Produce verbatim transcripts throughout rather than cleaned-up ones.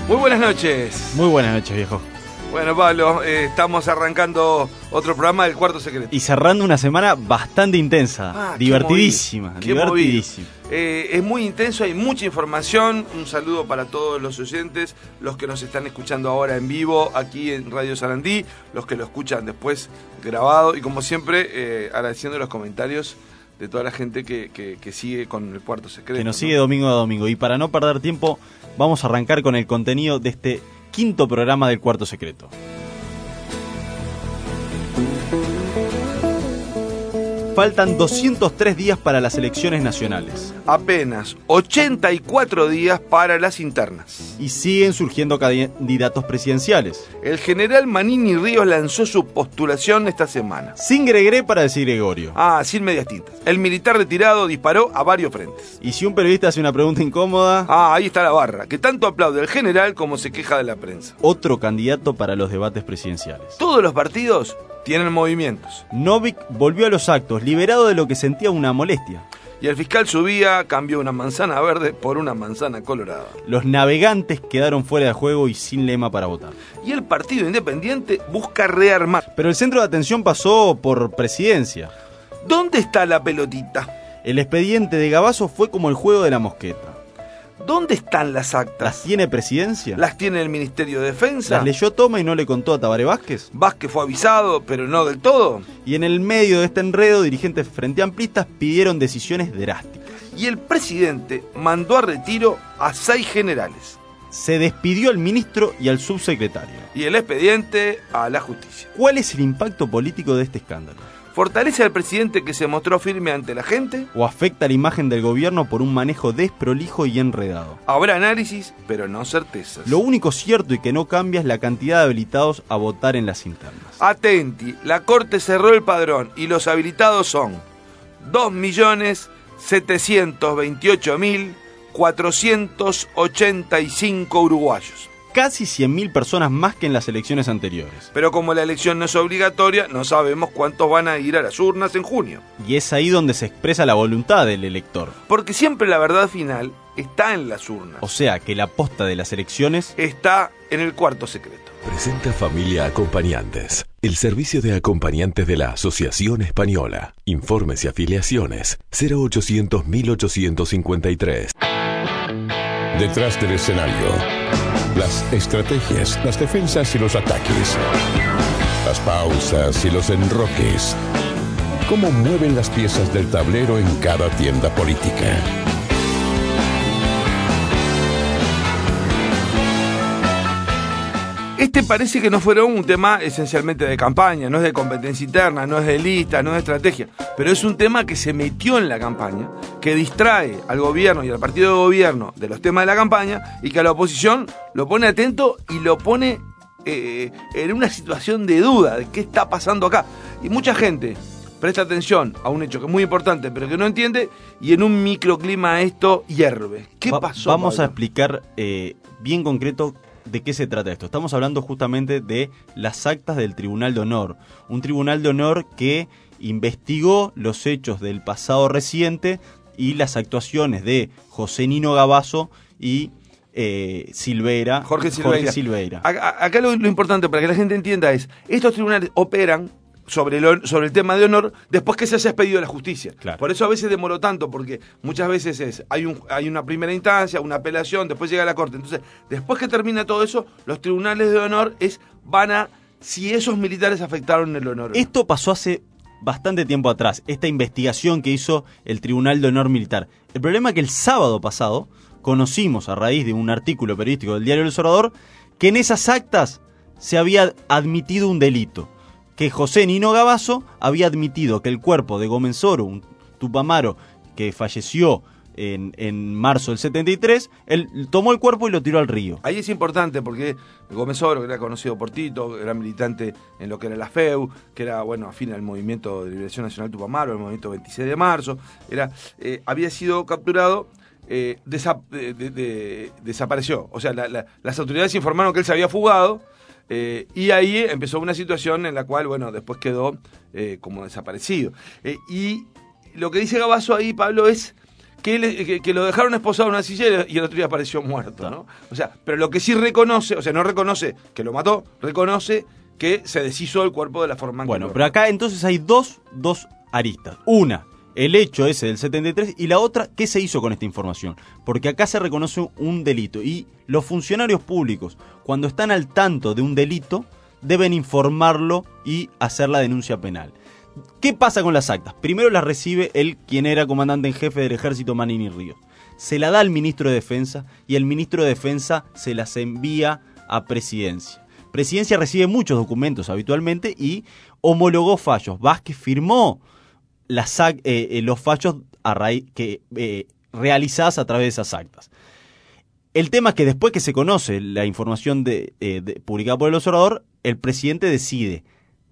Muy buenas noches. Muy buenas noches, viejo. Bueno, Pablo, eh, estamos arrancando otro programa del Cuarto Secreto. Y cerrando una semana bastante intensa, ah, divertidísima, qué divertidísima. Eh, es muy intenso, hay mucha información. Un saludo para todos los oyentes, los que nos están escuchando ahora en vivo aquí en Radio Sarandí, los que lo escuchan después grabado y como siempre eh, agradeciendo los comentarios de toda la gente que, que, que sigue con el Cuarto Secreto. Que nos ¿no? sigue domingo a domingo. Y para no perder tiempo, vamos a arrancar con el contenido de este quinto programa del Cuarto Secreto. Faltan doscientos tres días para las elecciones nacionales. Apenas ochenta y cuatro días para las internas. Y siguen surgiendo candidatos presidenciales. El general Manini Ríos lanzó su postulación esta semana. Sin Gregre para decir Gregorio. Ah, sin medias tintas. El militar retirado disparó a varios frentes. Y si un periodista hace una pregunta incómoda... Ah, ahí está la barra, que tanto aplaude al general como se queja de la prensa. Otro candidato para los debates presidenciales. Todos los partidos tienen movimientos. Novik volvió a los actos, liberado de lo que sentía una molestia. Y el fiscal Subía cambió una manzana verde por una manzana colorada. Los navegantes quedaron fuera de juego y sin lema para votar. Y el Partido Independiente busca rearmar. Pero el centro de atención pasó por presidencia. ¿Dónde está la pelotita? El expediente de Gabazo fue como el juego de la mosqueta. ¿Dónde están las actas? ¿Las tiene presidencia? ¿Las tiene el Ministerio de Defensa? ¿Las leyó Toma y no le contó a Tabaré Vázquez? ¿Vázquez fue avisado, pero no del todo? Y en el medio de este enredo, dirigentes frente amplistas pidieron decisiones drásticas. Y el presidente mandó a retiro a seis generales. Se despidió al ministro y al subsecretario. Y el expediente a la justicia. ¿Cuál es el impacto político de este escándalo? ¿Fortalece al presidente que se mostró firme ante la gente? ¿O afecta la imagen del gobierno por un manejo desprolijo y enredado? Habrá análisis, pero no certezas. Lo único cierto y que no cambia es la cantidad de habilitados a votar en las internas. Atenti, la Corte cerró el padrón y los habilitados son dos millones setecientos veintiocho mil cuatrocientos ochenta y cinco uruguayos. Casi cien mil personas más que en las elecciones anteriores. Pero como la elección no es obligatoria, no sabemos cuántos van a ir a las urnas en junio. Y es ahí donde se expresa la voluntad del elector. Porque siempre la verdad final está en las urnas. O sea que la posta de las elecciones está en el Cuarto Secreto. Presenta Familia Acompañantes, el servicio de acompañantes de la Asociación Española. Informes y afiliaciones cero ochocientos mil ochocientos cincuenta y tres. Detrás del escenario, las estrategias, las defensas y los ataques, las pausas y los enroques, cómo mueven las piezas del tablero en cada tienda política. Este parece que no fuera un tema esencialmente de campaña, no es de competencia interna, no es de lista, no es de estrategia, pero es un tema que se metió en la campaña, que distrae al gobierno y al partido de gobierno de los temas de la campaña y que a la oposición lo pone atento y lo pone eh, en una situación de duda de qué está pasando acá. Y mucha gente presta atención a un hecho que es muy importante pero que no entiende y en un microclima esto hierve. ¿Qué Va- pasó, Vamos Pablo? a explicar eh, bien concreto de qué se trata esto. Estamos hablando justamente de las actas del Tribunal de Honor. Un Tribunal de Honor que investigó los hechos del pasado reciente y las actuaciones de José Nino Gabazo y eh, Silveira, Jorge Silveira. Jorge Silveira. Acá, acá lo, lo importante para que la gente entienda es, estos tribunales operan sobre el, sobre el tema de honor después que se haya expedido a la justicia. Claro. Por eso a veces demoró tanto, porque muchas veces es hay, un, hay una primera instancia, una apelación, después llega a la corte. Entonces, después que termina todo eso, los tribunales de honor es van a si esos militares afectaron el honor. Esto pasó hace bastante tiempo atrás, esta investigación que hizo el Tribunal de Honor Militar. El problema es que el sábado pasado conocimos, a raíz de un artículo periodístico del diario El Observador, que en esas actas se había admitido un delito, que José Nino Gabazo había admitido que el cuerpo de Gómez Oro, un tupamaro que falleció en, en marzo del setenta y tres, él tomó el cuerpo y lo tiró al río. Ahí es importante porque Gómez Oro, que era conocido por Tito, era militante en lo que era la F E U, que era, bueno, afín al movimiento de Liberación Nacional Tupamaro, el movimiento veintiséis de marzo, era, eh, había sido capturado, eh, desa- de, de, de, desapareció. O sea, la, la, las autoridades informaron que él se había fugado, Eh, y ahí empezó una situación en la cual, bueno, después quedó eh, como desaparecido. Eh, y lo que dice Gabazo ahí, Pablo, es que, él, que, que lo dejaron esposado en una silla y el otro día apareció muerto, ¿no? O sea, pero lo que sí reconoce, o sea, no reconoce que lo mató, reconoce que se deshizo el cuerpo de la forma en Bueno, que pero acá entonces hay dos, dos aristas. Una, el hecho ese del setenta y tres, y la otra, ¿qué se hizo con esta información? Porque acá se reconoce un delito y los funcionarios públicos, cuando están al tanto de un delito, deben informarlo y hacer la denuncia penal. ¿Qué pasa con las actas? Primero las recibe el quien era comandante en jefe del ejército, Manini Ríos. Se la da al ministro de Defensa y el ministro de Defensa se las envía a Presidencia. Presidencia recibe muchos documentos habitualmente y homologó fallos. Vázquez firmó las, eh, eh, los fallos a raíz, que, eh, realizadas a través de esas actas. El tema es que después que se conoce la información de, eh, de, publicada por el Observador, el presidente decide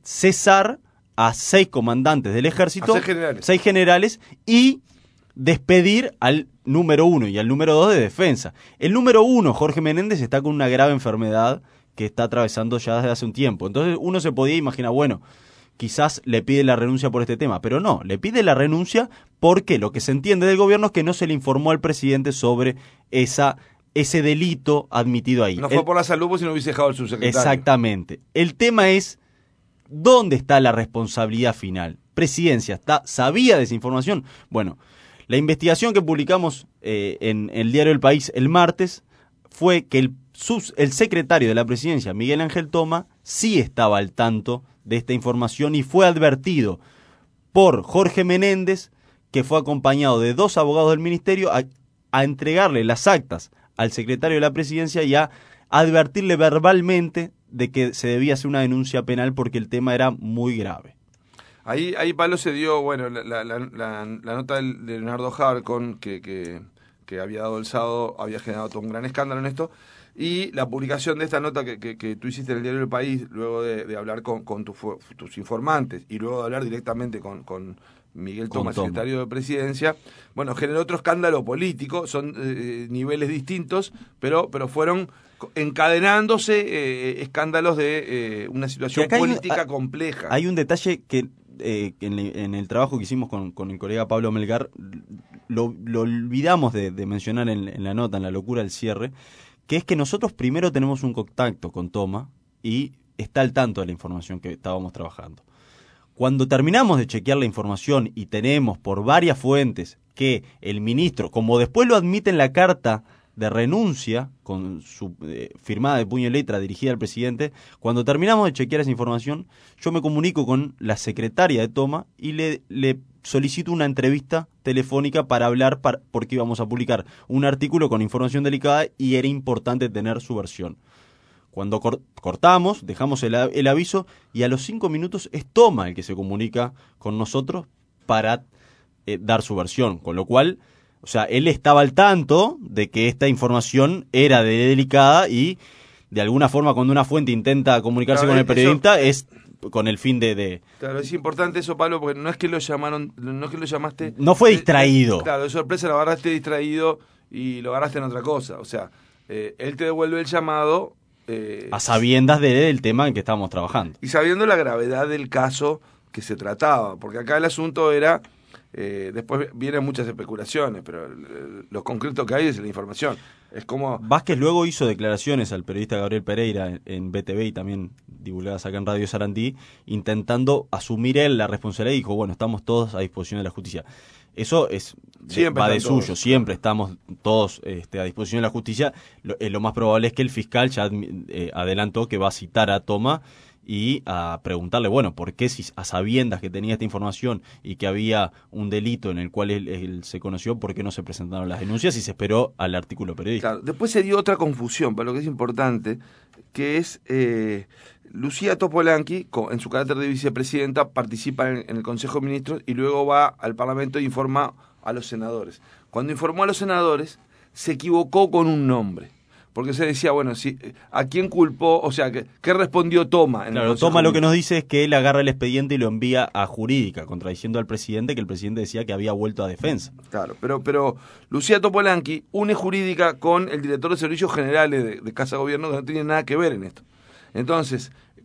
cesar a seis comandantes del ejército, a seis generales. seis generales, y despedir al número uno y al número dos de defensa. El número uno, Jorge Menéndez, está con una grave enfermedad que está atravesando ya desde hace un tiempo. Entonces uno se podía imaginar, bueno, quizás le pide la renuncia por este tema, pero no, le pide la renuncia porque lo que se entiende del gobierno es que no se le informó al presidente sobre esa, ese delito admitido ahí. No fue el, por la salud, pues si no hubiese dejado el subsecretario. Exactamente. El tema es, ¿dónde está la responsabilidad final? Presidencia, ¿está, ¿sabía de esa información? Bueno, la investigación que publicamos eh, en el diario El País el martes fue que el, sus, el secretario de la presidencia, Miguel Ángel Toma, sí estaba al tanto de esta información y fue advertido por Jorge Menéndez, que fue acompañado de dos abogados del ministerio, a, a entregarle las actas al secretario de la presidencia y a advertirle verbalmente de que se debía hacer una denuncia penal porque el tema era muy grave. Ahí, ahí Pablo, se dio, bueno, la, la, la, la, la nota de Leonardo Harcon, que, que, que había dado el sábado, había generado todo un gran escándalo en esto, y la publicación de esta nota que, que, que tú hiciste en el diario El País, luego de, de hablar con, con tu, tus informantes, y luego de hablar directamente con, con Miguel Toma, secretario de Presidencia, bueno, generó otro escándalo político, son eh, niveles distintos, pero, pero fueron encadenándose eh, escándalos de eh, una situación política hay, compleja. Hay un detalle que eh, en, en el trabajo que hicimos con, con el colega Pablo Melgar, lo, lo olvidamos de, de mencionar en, en la nota, en la locura del cierre, que es que nosotros primero tenemos un contacto con Toma y está al tanto de la información que estábamos trabajando. Cuando terminamos de chequear la información y tenemos por varias fuentes que el ministro, como después lo admite en la carta de renuncia, con su eh, firmada de puño y letra dirigida al presidente, cuando terminamos de chequear esa información, yo me comunico con la secretaria de Toma y le, le solicito una entrevista telefónica para hablar, para, porque íbamos a publicar un artículo con información delicada y era importante tener su versión. Cuando cor- cortamos, dejamos el, el aviso y a los cinco minutos es Toma el que se comunica con nosotros para eh, dar su versión, con lo cual, o sea, él estaba al tanto de que esta información era de delicada y de alguna forma cuando una fuente intenta comunicarse claro, con el periodista eso, es con el fin de, de... Claro, es importante eso, Pablo, porque no es que lo llamaron, no es que lo llamaste... No fue distraído. De, claro, de sorpresa lo agarraste distraído y lo agarraste en otra cosa. O sea, eh, él te devuelve el llamado... Eh, a sabiendas de, del tema en que estábamos trabajando. Y sabiendo la gravedad del caso que se trataba, porque acá el asunto era... Eh, después vienen muchas especulaciones, pero eh, lo concreto que hay es la información. Es como Vázquez luego hizo declaraciones al periodista Gabriel Pereira en, en B T V y también divulgadas acá en Radio Sarandí, intentando asumir él la responsabilidad y dijo, bueno, estamos todos a disposición de la justicia. Eso es siempre va de suyo, todos. Siempre estamos todos este, a disposición de la justicia. Lo, eh, lo más probable es que el fiscal ya eh, adelantó que va a citar a Toma y a preguntarle, bueno, ¿por qué si a sabiendas que tenía esta información y que había un delito en el cual él, él se conoció, por qué no se presentaron las denuncias y se esperó al artículo periodístico? Claro, después se dio otra confusión, para lo que es importante, que es eh, Lucía Topolanqui, en su carácter de vicepresidenta, participa en, en el Consejo de Ministros y luego va al Parlamento e informa a los senadores. Cuando informó a los senadores, se equivocó con un nombre. Porque se decía, bueno, si ¿a quién culpó? O sea, ¿qué, qué respondió Toma? En claro, el Toma lo que nos dice es que él agarra el expediente y lo envía a Jurídica, contradiciendo al presidente, que el presidente decía que había vuelto a Defensa. Claro, pero pero Lucía Topolanqui une Jurídica con el director de Servicios Generales de, de Casa Gobierno, que no tiene nada que ver en esto. Entonces,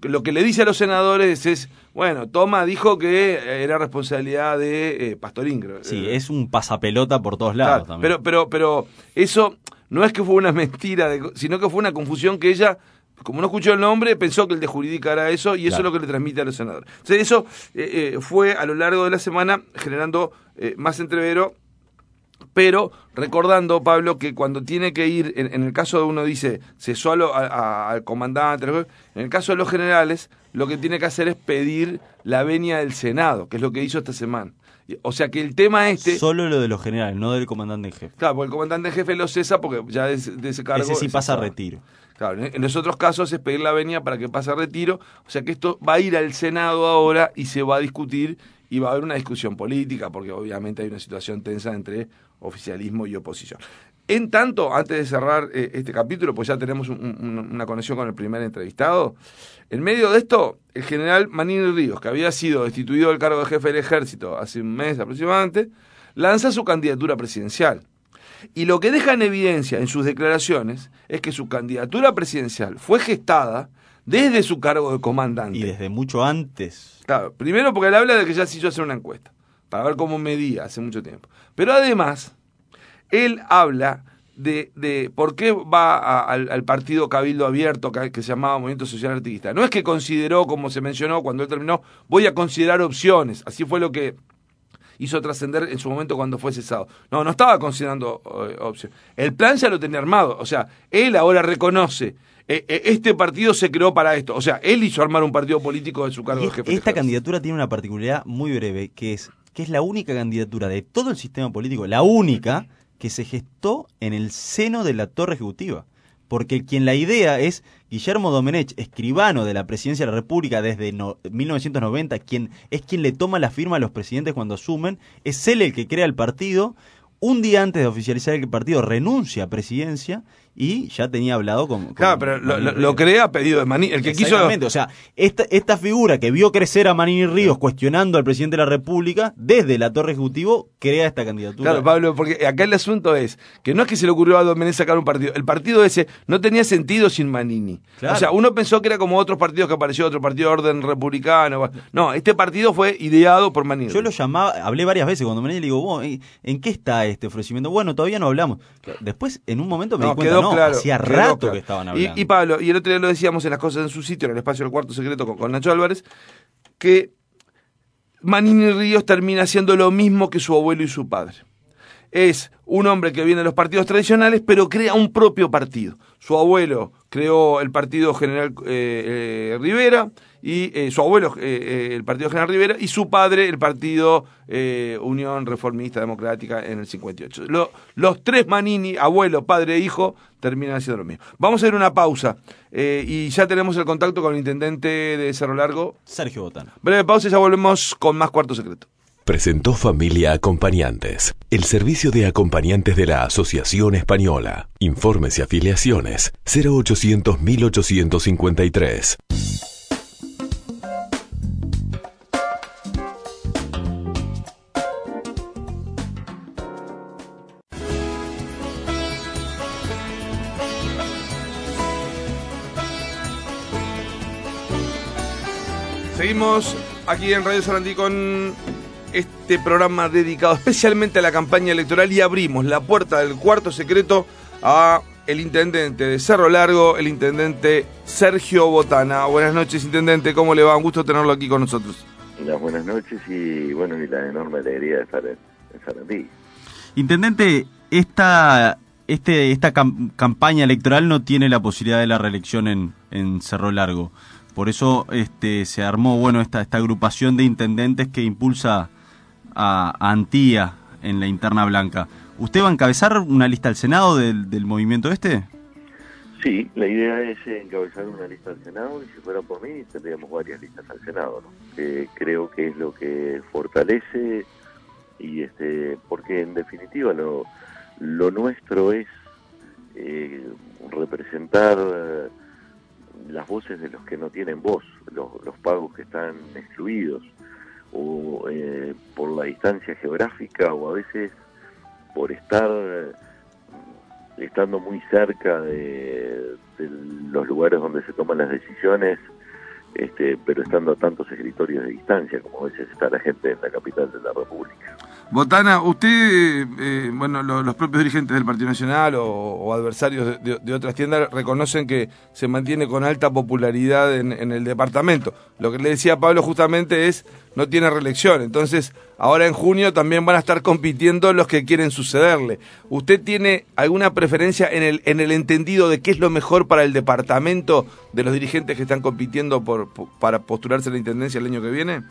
lo que le dice a los senadores es, bueno, Toma dijo que era responsabilidad de eh, Pastorín, creo. Sí, es un pasapelota por todos lados, claro, también. Pero, pero, pero eso no es que fue una mentira, de, sino que fue una confusión que ella, como no escuchó el nombre, pensó que el de jurídica era eso, y eso claro. es lo que le transmite a los senadores. Entonces eso eh, eh, fue a lo largo de la semana generando eh, más entrevero, pero recordando, Pablo, que cuando tiene que ir, en, en el caso de uno dice, cesó a lo, a, a, al comandante, en el caso de los generales, lo que tiene que hacer es pedir la venia del Senado, que es lo que hizo esta semana. O sea que el tema este... Solo lo de los generales, no del comandante en jefe. Claro, porque el comandante en jefe lo cesa porque ya de, de ese cargo... Ese sí pasa a retiro. Claro, en los otros casos es pedir la venia para que pase a retiro, o sea que esto va a ir al Senado ahora y se va a discutir y va a haber una discusión política, porque obviamente hay una situación tensa entre oficialismo y oposición. En tanto, antes de cerrar eh, este capítulo, pues ya tenemos un, un, una conexión con el primer entrevistado, en medio de esto, el general Manini Ríos, que había sido destituido del cargo de jefe del ejército hace un mes aproximadamente, lanza su candidatura presidencial. Y lo que deja en evidencia en sus declaraciones es que su candidatura presidencial fue gestada desde su cargo de comandante. Y desde mucho antes. Claro, primero porque él habla de que ya se hizo hacer una encuesta, para ver cómo medía hace mucho tiempo. Pero además, él habla de, de por qué va a, al, al partido Cabildo Abierto, que, que se llamaba Movimiento Social Artiguista. No es que consideró, como se mencionó cuando él terminó, voy a considerar opciones. Así fue lo que hizo trascender en su momento cuando fue cesado. No, no estaba considerando eh, opciones. El plan ya lo tenía armado. O sea, él ahora reconoce, eh, eh, este partido se creó para esto. O sea, él hizo armar un partido político de su cargo y de jefe. Esta candidatura tiene una particularidad muy breve, que es que es la única candidatura de todo el sistema político, la única que se gestó en el seno de la Torre Ejecutiva. Porque quien la idea es Guillermo Domenech, escribano de la Presidencia de la República desde no, mil novecientos noventa, quien es quien le toma la firma a los presidentes cuando asumen, es él el que crea el partido. Un día antes de oficializar el partido renuncia a presidencia y ya tenía hablado con... con claro, pero lo, lo, lo crea a pedido de Manini, el que quiso... Exactamente, o sea, esta, esta figura que vio crecer a Manini Ríos cuestionando al presidente de la República, desde la Torre Ejecutivo, crea esta candidatura. Claro, Pablo, porque acá el asunto es que no es que se le ocurrió a Domenech sacar un partido, el partido ese no tenía sentido sin Manini. Claro. O sea, uno pensó que era como otros partidos que apareció, otro partido de orden republicano. No, este partido fue ideado por Manini. Yo lo llamaba, hablé varias veces con Domenech y le digo, vos, ¿en qué está este ofrecimiento? Bueno, todavía no hablamos. Después, en un momento me no, di cuenta, no, claro, hacía rato claro. que estaban hablando. Y, y Pablo, y el otro día lo decíamos en Las Cosas en su Sitio, en el espacio del Cuarto Secreto con, con Nacho Álvarez, que Manini Ríos termina siendo lo mismo que su abuelo y su padre. Es un hombre que viene de los partidos tradicionales, pero crea un propio partido. Su abuelo creó el Partido General eh, eh, Rivera, y eh, su abuelo eh, eh, el Partido General Rivera, y su padre el Partido eh, Unión Reformista Democrática en el cincuenta y ocho. Lo, los tres Manini, abuelo, padre e hijo, terminan haciendo lo mismo. Vamos a ir a una pausa, eh, y ya tenemos el contacto con el intendente de Cerro Largo, Sergio Botana. Breve pausa y ya volvemos con más Cuarto Secreto. Presentó Familia Acompañantes, el servicio de acompañantes de la Asociación Española. Informes y afiliaciones cero ochocientos mil ochocientos cincuenta y tres. Seguimos aquí en Radio Sarandí con este programa dedicado especialmente a la campaña electoral y abrimos la puerta del Cuarto Secreto a el intendente de Cerro Largo, el intendente Sergio Botana. Buenas noches, intendente, ¿cómo le va? Un gusto tenerlo aquí con nosotros. Las buenas noches y bueno, y la enorme alegría de estar en, en Sarandí. Intendente, esta, este, esta cam- campaña electoral no tiene la posibilidad de la reelección en, en Cerro Largo. Por eso este, se armó bueno esta, esta agrupación de intendentes que impulsa a, a Antía en la interna blanca. ¿Usted va a encabezar una lista al Senado del, del movimiento este? Sí, la idea es encabezar una lista al Senado y si fuera por mí tendríamos varias listas al Senado, ¿no? Que creo que es lo que fortalece y este porque en definitiva lo, lo nuestro es eh, representar eh, las voces de los que no tienen voz, los, los pagos que están excluidos o eh, por la distancia geográfica o a veces por estar eh, estando muy cerca de, de los lugares donde se toman las decisiones, este, pero estando a tantos escritorios de distancia como a veces está la gente en la capital de la República. Botana, usted, eh, bueno, lo, los propios dirigentes del Partido Nacional o, o adversarios de, de, de otras tiendas reconocen que se mantiene con alta popularidad en, en el departamento. Lo que le decía Pablo justamente es, no tiene reelección, entonces ahora en junio también van a estar compitiendo los que quieren sucederle. ¿Usted tiene alguna preferencia en el, en el entendido de qué es lo mejor para el departamento de los dirigentes que están compitiendo por, por para postularse a la intendencia el año que viene?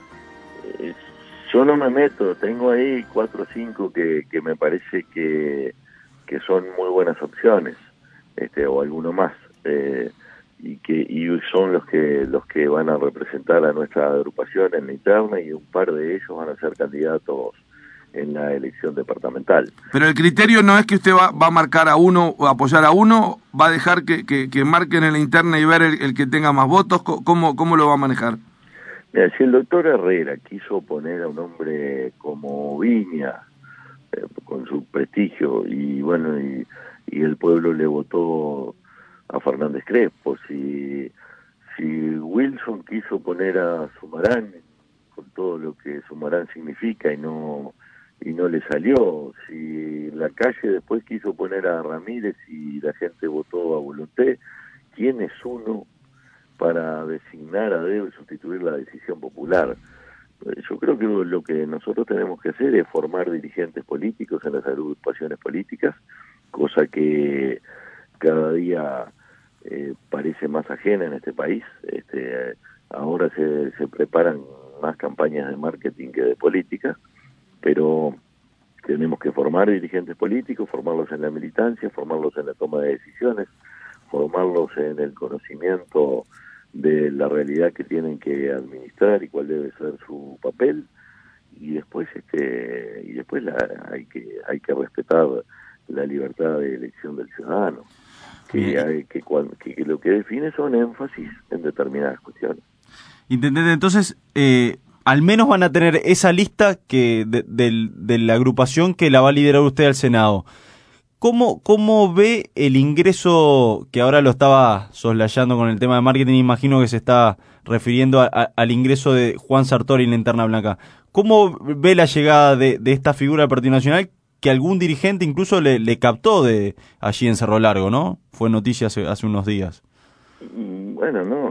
Eh, Yo no me meto, tengo ahí cuatro o cinco que, que me parece que, que son muy buenas opciones, este, o alguno más, eh, y que y son los que los que van a representar a nuestra agrupación en la interna, y un par de ellos van a ser candidatos en la elección departamental. Pero el criterio no es que usted va, va a marcar a uno o apoyar a uno, va a dejar que, que, que marquen en la interna y ver el, el que tenga más votos. ¿Cómo, cómo lo va a manejar? Mira, si el doctor Herrera quiso poner a un hombre como Viña, eh, con su prestigio, y bueno, y, y el pueblo le votó a Fernández Crespo, si, si Wilson quiso poner a Sumarán, con todo lo que Sumarán significa, y no y no le salió, si la calle después quiso poner a Ramírez y la gente votó a voluntad, ¿quién es uno para designar a dedo y sustituir la decisión popular? Yo creo que lo que nosotros tenemos que hacer es formar dirigentes políticos en las agrupaciones políticas, cosa que cada día eh, parece más ajena en este país. Este, ahora se, se preparan más campañas de marketing que de política, pero tenemos que formar dirigentes políticos, formarlos en la militancia, formarlos en la toma de decisiones, formarlos en el conocimiento de la realidad que tienen que administrar y cuál debe ser su papel, y después este y después la, hay que hay que respetar la libertad de elección del ciudadano, que, hay, que, que, que lo que define son énfasis en determinadas cuestiones. Intendente, entonces eh, al menos van a tener esa lista que de, de, de la agrupación que la va a liderar usted al Senado. ¿Cómo, ¿Cómo ve el ingreso, que ahora lo estaba soslayando con el tema de marketing, imagino que se está refiriendo a, a, al ingreso de Juan Sartori en la interna blanca? ¿Cómo ve la llegada de, de esta figura del Partido Nacional que algún dirigente incluso le, le captó de allí en Cerro Largo, ¿no? Fue noticia hace, hace unos días. Bueno, no,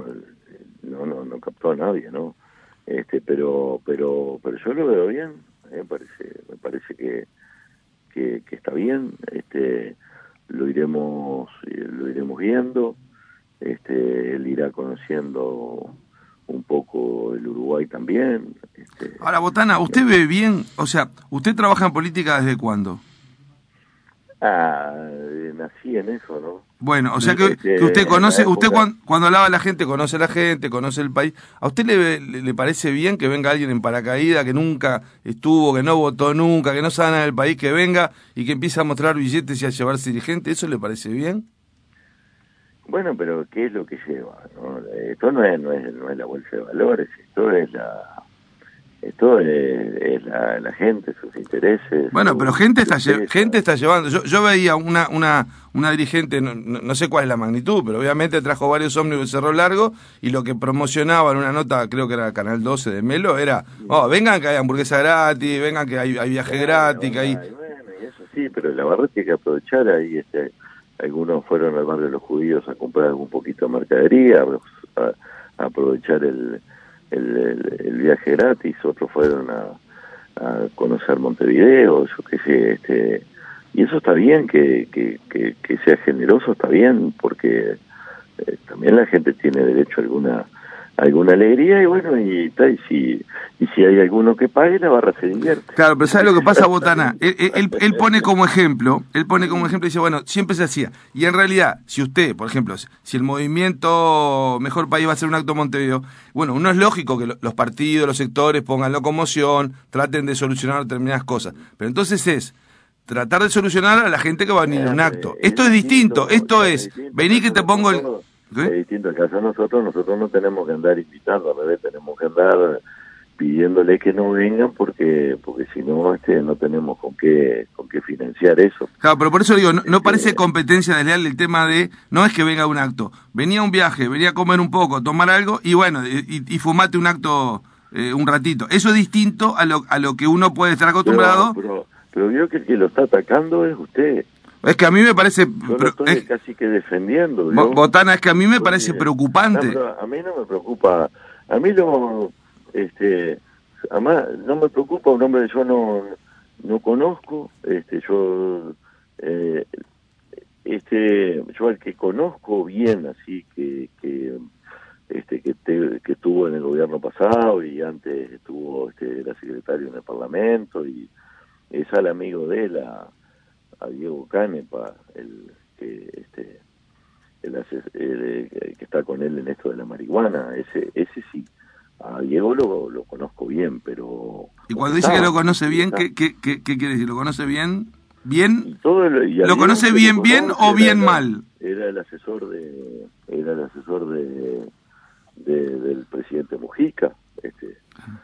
no, no, no captó a nadie, ¿no? Este, pero, pero, pero yo lo veo bien, me parece, me parece que Que, que está bien, este, lo iremos lo iremos viendo, este, él irá conociendo un poco el Uruguay también. Este, Ahora, Botana, ¿usted ve bien? O sea, ¿usted trabaja en política desde cuándo? Ah, nací en eso, ¿no? Bueno, o sea que, este, que usted conoce, época, usted cuando, cuando hablaba a la gente, conoce a la gente, conoce el país. ¿A usted le, le, le parece bien que venga alguien en paracaídas, que nunca estuvo, que no votó nunca, que no sabe nada del país, que venga y que empiece a mostrar billetes y a llevarse dirigente? ¿Eso le parece bien? Bueno, pero ¿qué es lo que lleva? ¿No? Esto no es, no es, no es la bolsa de valores, esto es la... Esto es, es la, la gente, sus intereses. Bueno, su, pero gente está lle- gente está llevando. Yo, yo veía una una una dirigente, no, no, no sé cuál es la magnitud, pero obviamente trajo varios ómnibus de Cerro Largo y lo que promocionaba en una nota, creo que era Canal doce de Melo, era, oh, vengan que hay hamburguesa gratis, vengan que hay, hay viaje bueno, gratis, que hay... Bueno, y eso sí, pero la verdad es que hay que aprovechar ahí, este, algunos fueron al barrio de los judíos a comprar un poquito de mercadería, a, a aprovechar el... El, el, el viaje gratis, otros fueron a, a conocer Montevideo, yo qué sé, este, y eso está bien, que, que, que, que sea generoso, está bien, porque eh, también la gente tiene derecho a alguna alguna alegría, y bueno, y, tal, y si y si hay alguno que pague, la barra se divierte. Claro, pero ¿sabe lo que pasa, Botana? Él, él, él pone como ejemplo, él pone como ejemplo y dice, bueno, siempre se hacía. Y en realidad, si usted, por ejemplo, si el movimiento Mejor País va a hacer un acto en Montevideo, bueno, uno es lógico que los partidos, los sectores pongan locomoción, traten de solucionar determinadas cosas. Pero entonces es tratar de solucionar a la gente que va a venir a un acto. Esto es distinto, esto es, vení que te pongo el... ¿Qué? Es distinto, el caso de nosotros, nosotros no tenemos que andar invitando, al revés, tenemos que andar pidiéndole que no vengan porque porque si no este no tenemos con qué con qué financiar eso. Claro, pero por eso digo, no, no parece competencia desleal el tema de, no es que venga un acto, venía un viaje, venía a comer un poco, tomar algo y bueno, y, y fumate un acto eh, un ratito. Eso es distinto a lo a lo que uno puede estar acostumbrado. Pero, pero, pero vio que el que lo está atacando es usted. Es que a mí me parece... Yo lo estoy es, casi que defendiendo. ¿no? Botana, es que a mí me Porque, parece preocupante. No, a mí no me preocupa. A mí lo... este además, no me preocupa un hombre que yo no, no conozco. este Yo... Eh, este yo al que conozco bien, así que... que este que, te, que estuvo en el gobierno pasado y antes estuvo este era secretario en el Parlamento y es al amigo de él, a, a Diego Canepa, el que este el, el, el que está con él en esto de la marihuana. Ese ese sí, a Diego lo, lo conozco bien, pero... Y cuando dice que lo conoce bien, ¿qué, qué, qué, qué quiere decir? ¿Lo conoce bien? ¿Bien? Y todo el, y ¿Lo conoce bien, bien o bien era, mal? Era el asesor de... Era el asesor de... De, del presidente Mujica, este,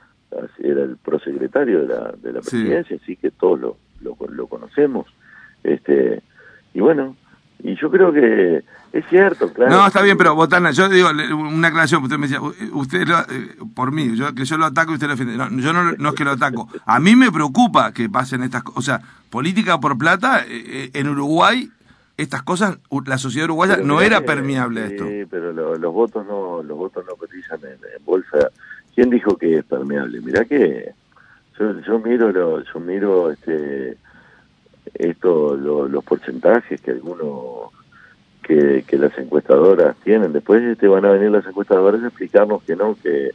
era el prosecretario de la, de la presidencia, sí. Así que todos lo, lo, lo conocemos, este, y bueno, y yo creo que es cierto, claro. No, está bien, pero Botana, yo digo una aclaración, usted me decía, usted lo, eh, por mí, yo que yo lo ataco y usted lo defiende. No, yo no, no es que lo ataco. A mí me preocupa que pasen estas cosas, o sea, política por plata, eh, en Uruguay estas cosas, la sociedad uruguaya pero no era que, permeable a esto. Sí, pero lo, los votos no los votos no cotizan en, en bolsa. ¿Quién dijo que es permeable? Mirá que yo, yo miro lo, yo miro este esto lo, los porcentajes que algunos que, que las encuestadoras tienen. Después te van a venir las encuestadoras a explicarnos que no, que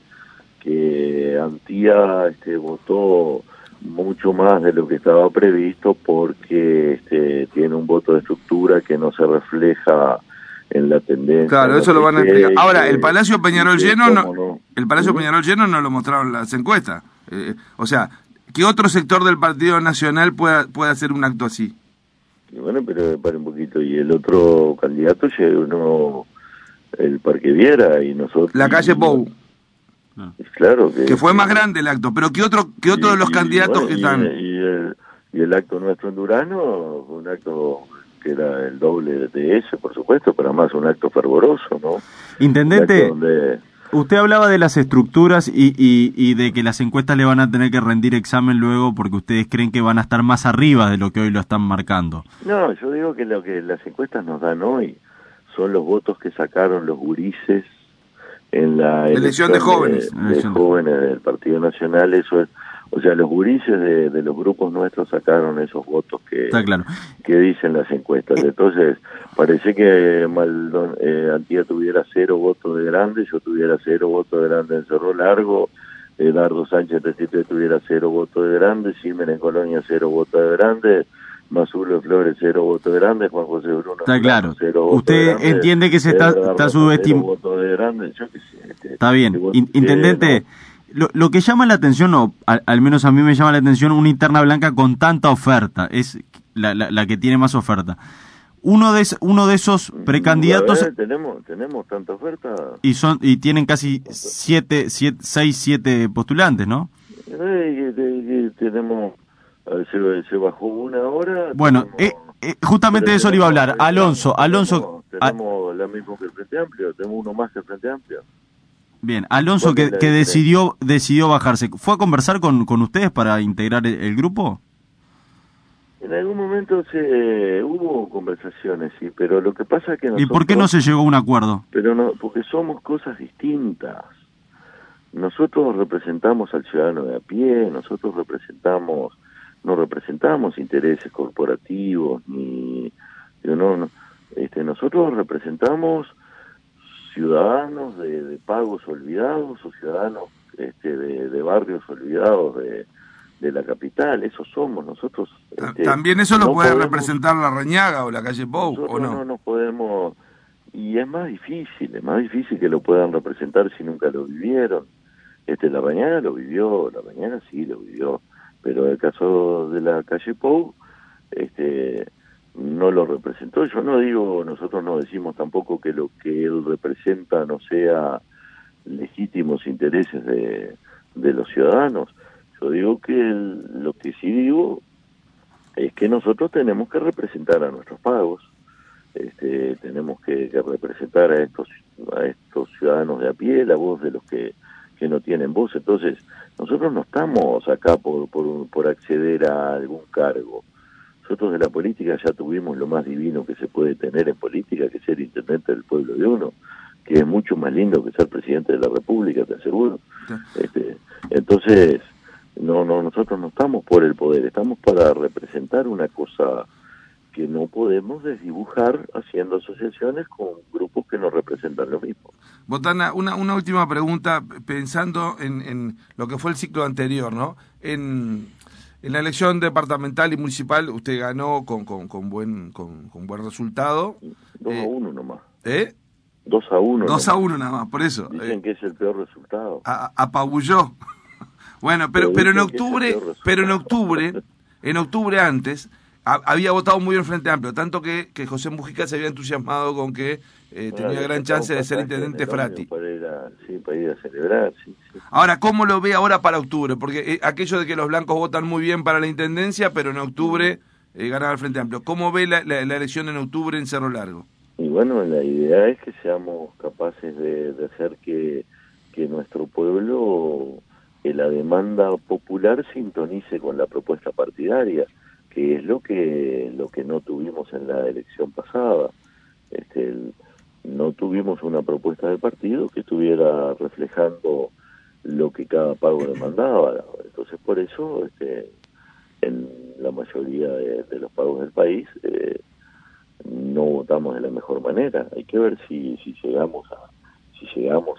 que Antía este votó mucho más de lo que estaba previsto porque este, tiene un voto de estructura que no se refleja en la tendencia. Claro, eso lo van a explicar. Ahora, el Palacio Peñarol lleno, no, no, el Palacio ¿sí? Peñarol lleno no lo mostraron las encuestas. Eh, o sea, ¿qué otro sector del Partido Nacional puede, puede hacer un acto así? Y bueno, pero para un poquito. Y el otro candidato llegó el Parque Viera y nosotros... La calle Pou. No. Claro que, que fue más grande el acto, pero ¿qué otro qué otro y, de los y, candidatos bueno, que y, están? Y el, y el acto nuestro en Durano fue un acto que era el doble de ese, por supuesto, pero además un acto fervoroso, ¿no? Intendente, donde... usted hablaba de las estructuras y, y, y de que las encuestas le van a tener que rendir examen luego porque ustedes creen que van a estar más arriba de lo que hoy lo están marcando. No, yo digo que lo que las encuestas nos dan hoy son los votos que sacaron los gurises en la elección de jóvenes de, de jóvenes del Partido Nacional. Eso es, o sea, los gurises de, de los grupos nuestros sacaron esos votos que está claro, que dicen las encuestas. Entonces parece que Maldon, eh, Antía tuviera cero votos de grande, yo tuviera cero votos de grande en Cerro Largo, Eduardo Sánchez Testito tuviera cero votos de grande, Jiménez Colonia cero votos de grande, Mazulo Flores cero votos de grande, Juan José Bruno está claro. Cero usted grande, entiende que se está, está subestimando. Este, está bien, este, In, intendente, no. lo, lo que llama la atención, o al, al menos a mí me llama la atención, una interna blanca con tanta oferta, es la, la, la que tiene más oferta. Uno de uno de esos precandidatos ver, tenemos tenemos tanta oferta y son y tienen casi siete, siete seis siete postulantes, ¿no? Eh, tenemos Se, se bajó una hora. Bueno, tenemos, eh, eh, justamente de eso le iba a hablar. Alonso, Alonso... Tenemos, tenemos a, la misma que el Frente Amplio, tenemos uno más que el Frente Amplio. Bien, Alonso que, que decidió decidió bajarse. ¿Fue a conversar con, con ustedes para integrar el, el grupo? En algún momento se hubo conversaciones, sí, pero lo que pasa es que nosotros... ¿Y por qué no se llegó a un acuerdo? Pero no, porque somos cosas distintas. Nosotros representamos al ciudadano de a pie, nosotros representamos... no representamos intereses corporativos ni no, no este nosotros representamos ciudadanos de, de pagos olvidados o ciudadanos este de, de barrios olvidados de, de la capital. Eso somos nosotros. Este, también eso lo no puede podemos, representar la Reñaga o la calle Pou, ¿o no? No nos podemos, y es más difícil, es más difícil que lo puedan representar si nunca lo vivieron. Este la Reñaga lo vivió, la Reñaga sí lo vivió. Pero el caso de la calle Pou, este, no lo representó. Yo no digo, nosotros no decimos tampoco que lo que él representa no sea legítimos intereses de, de los ciudadanos. Yo digo que el, lo que sí digo es que nosotros tenemos que representar a nuestros pagos, este, tenemos que, que representar a estos a estos ciudadanos de a pie, la voz de los que, que no tienen voz. Entonces, nosotros no estamos acá por, por, por acceder a algún cargo. Nosotros de la política ya tuvimos lo más divino que se puede tener en política, que es ser intendente del pueblo de uno, que es mucho más lindo que ser presidente de la República, te aseguro. Este, entonces, no, no, nosotros no estamos por el poder, estamos para representar una cosa que no podemos desdibujar haciendo asociaciones con grupos que no representan lo mismo. Botana, una, una última pregunta, pensando en, en lo que fue el ciclo anterior, ¿no? En, en la elección departamental y municipal usted ganó con, con, con buen con, con buen resultado. Dos eh, a uno nomás. ¿Eh? Dos a uno. Dos a uno nada más, por eso. Dicen eh, que es el peor resultado. A, apabulló. Bueno, pero, pero, pero en octubre, pero en octubre, en octubre antes, a, había votado muy bien el Frente Amplio, tanto que, que José Mujica se había entusiasmado con que eh, tenía bueno, gran chance de ser intendente Frati. Para ir a, sí, para ir a celebrar, sí, sí. Ahora, ¿cómo lo ve ahora para octubre? Porque eh, aquello de que los blancos votan muy bien para la intendencia, pero en octubre eh, ganaba el Frente Amplio. ¿Cómo ve la, la, la elección en octubre en Cerro Largo? Y bueno, la idea es que seamos capaces de, de hacer que, que nuestro pueblo, que la demanda popular sintonice con la propuesta partidaria, que es lo que lo que no tuvimos en la elección pasada. Este, el, no tuvimos una propuesta de partido que estuviera reflejando lo que cada pago demandaba. Entonces, por eso, este, en la mayoría de, de los pagos del país, eh, no votamos de la mejor manera. Hay que ver si, si llegamos a si llegamos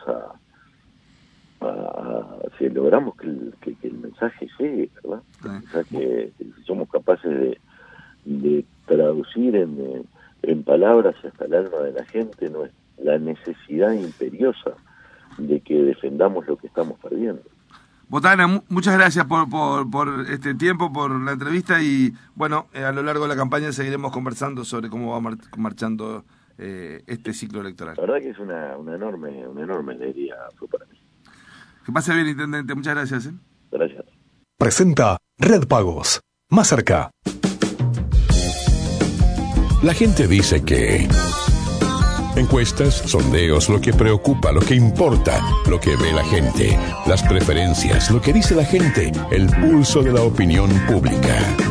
a, a, a si logramos que el, que, que el mensaje llegue, ¿verdad? El mensaje, si somos capaces de, de traducir en, en palabras hasta el alma de la gente no es la necesidad imperiosa de que defendamos lo que estamos perdiendo. Botana, mu muchas gracias por, por, por este tiempo, por la entrevista y bueno, eh, a lo largo de la campaña seguiremos conversando sobre cómo va mar marchando eh, este ciclo electoral. La verdad que es una, una enorme una enorme alegría fue para mí. Que pase bien, intendente, muchas gracias. ¿eh? Gracias. Presenta Red Pagos, más cerca. La gente dice que... Encuestas, sondeos, lo que preocupa, lo que importa, lo que ve la gente, las preferencias, lo que dice la gente, el pulso de la opinión pública.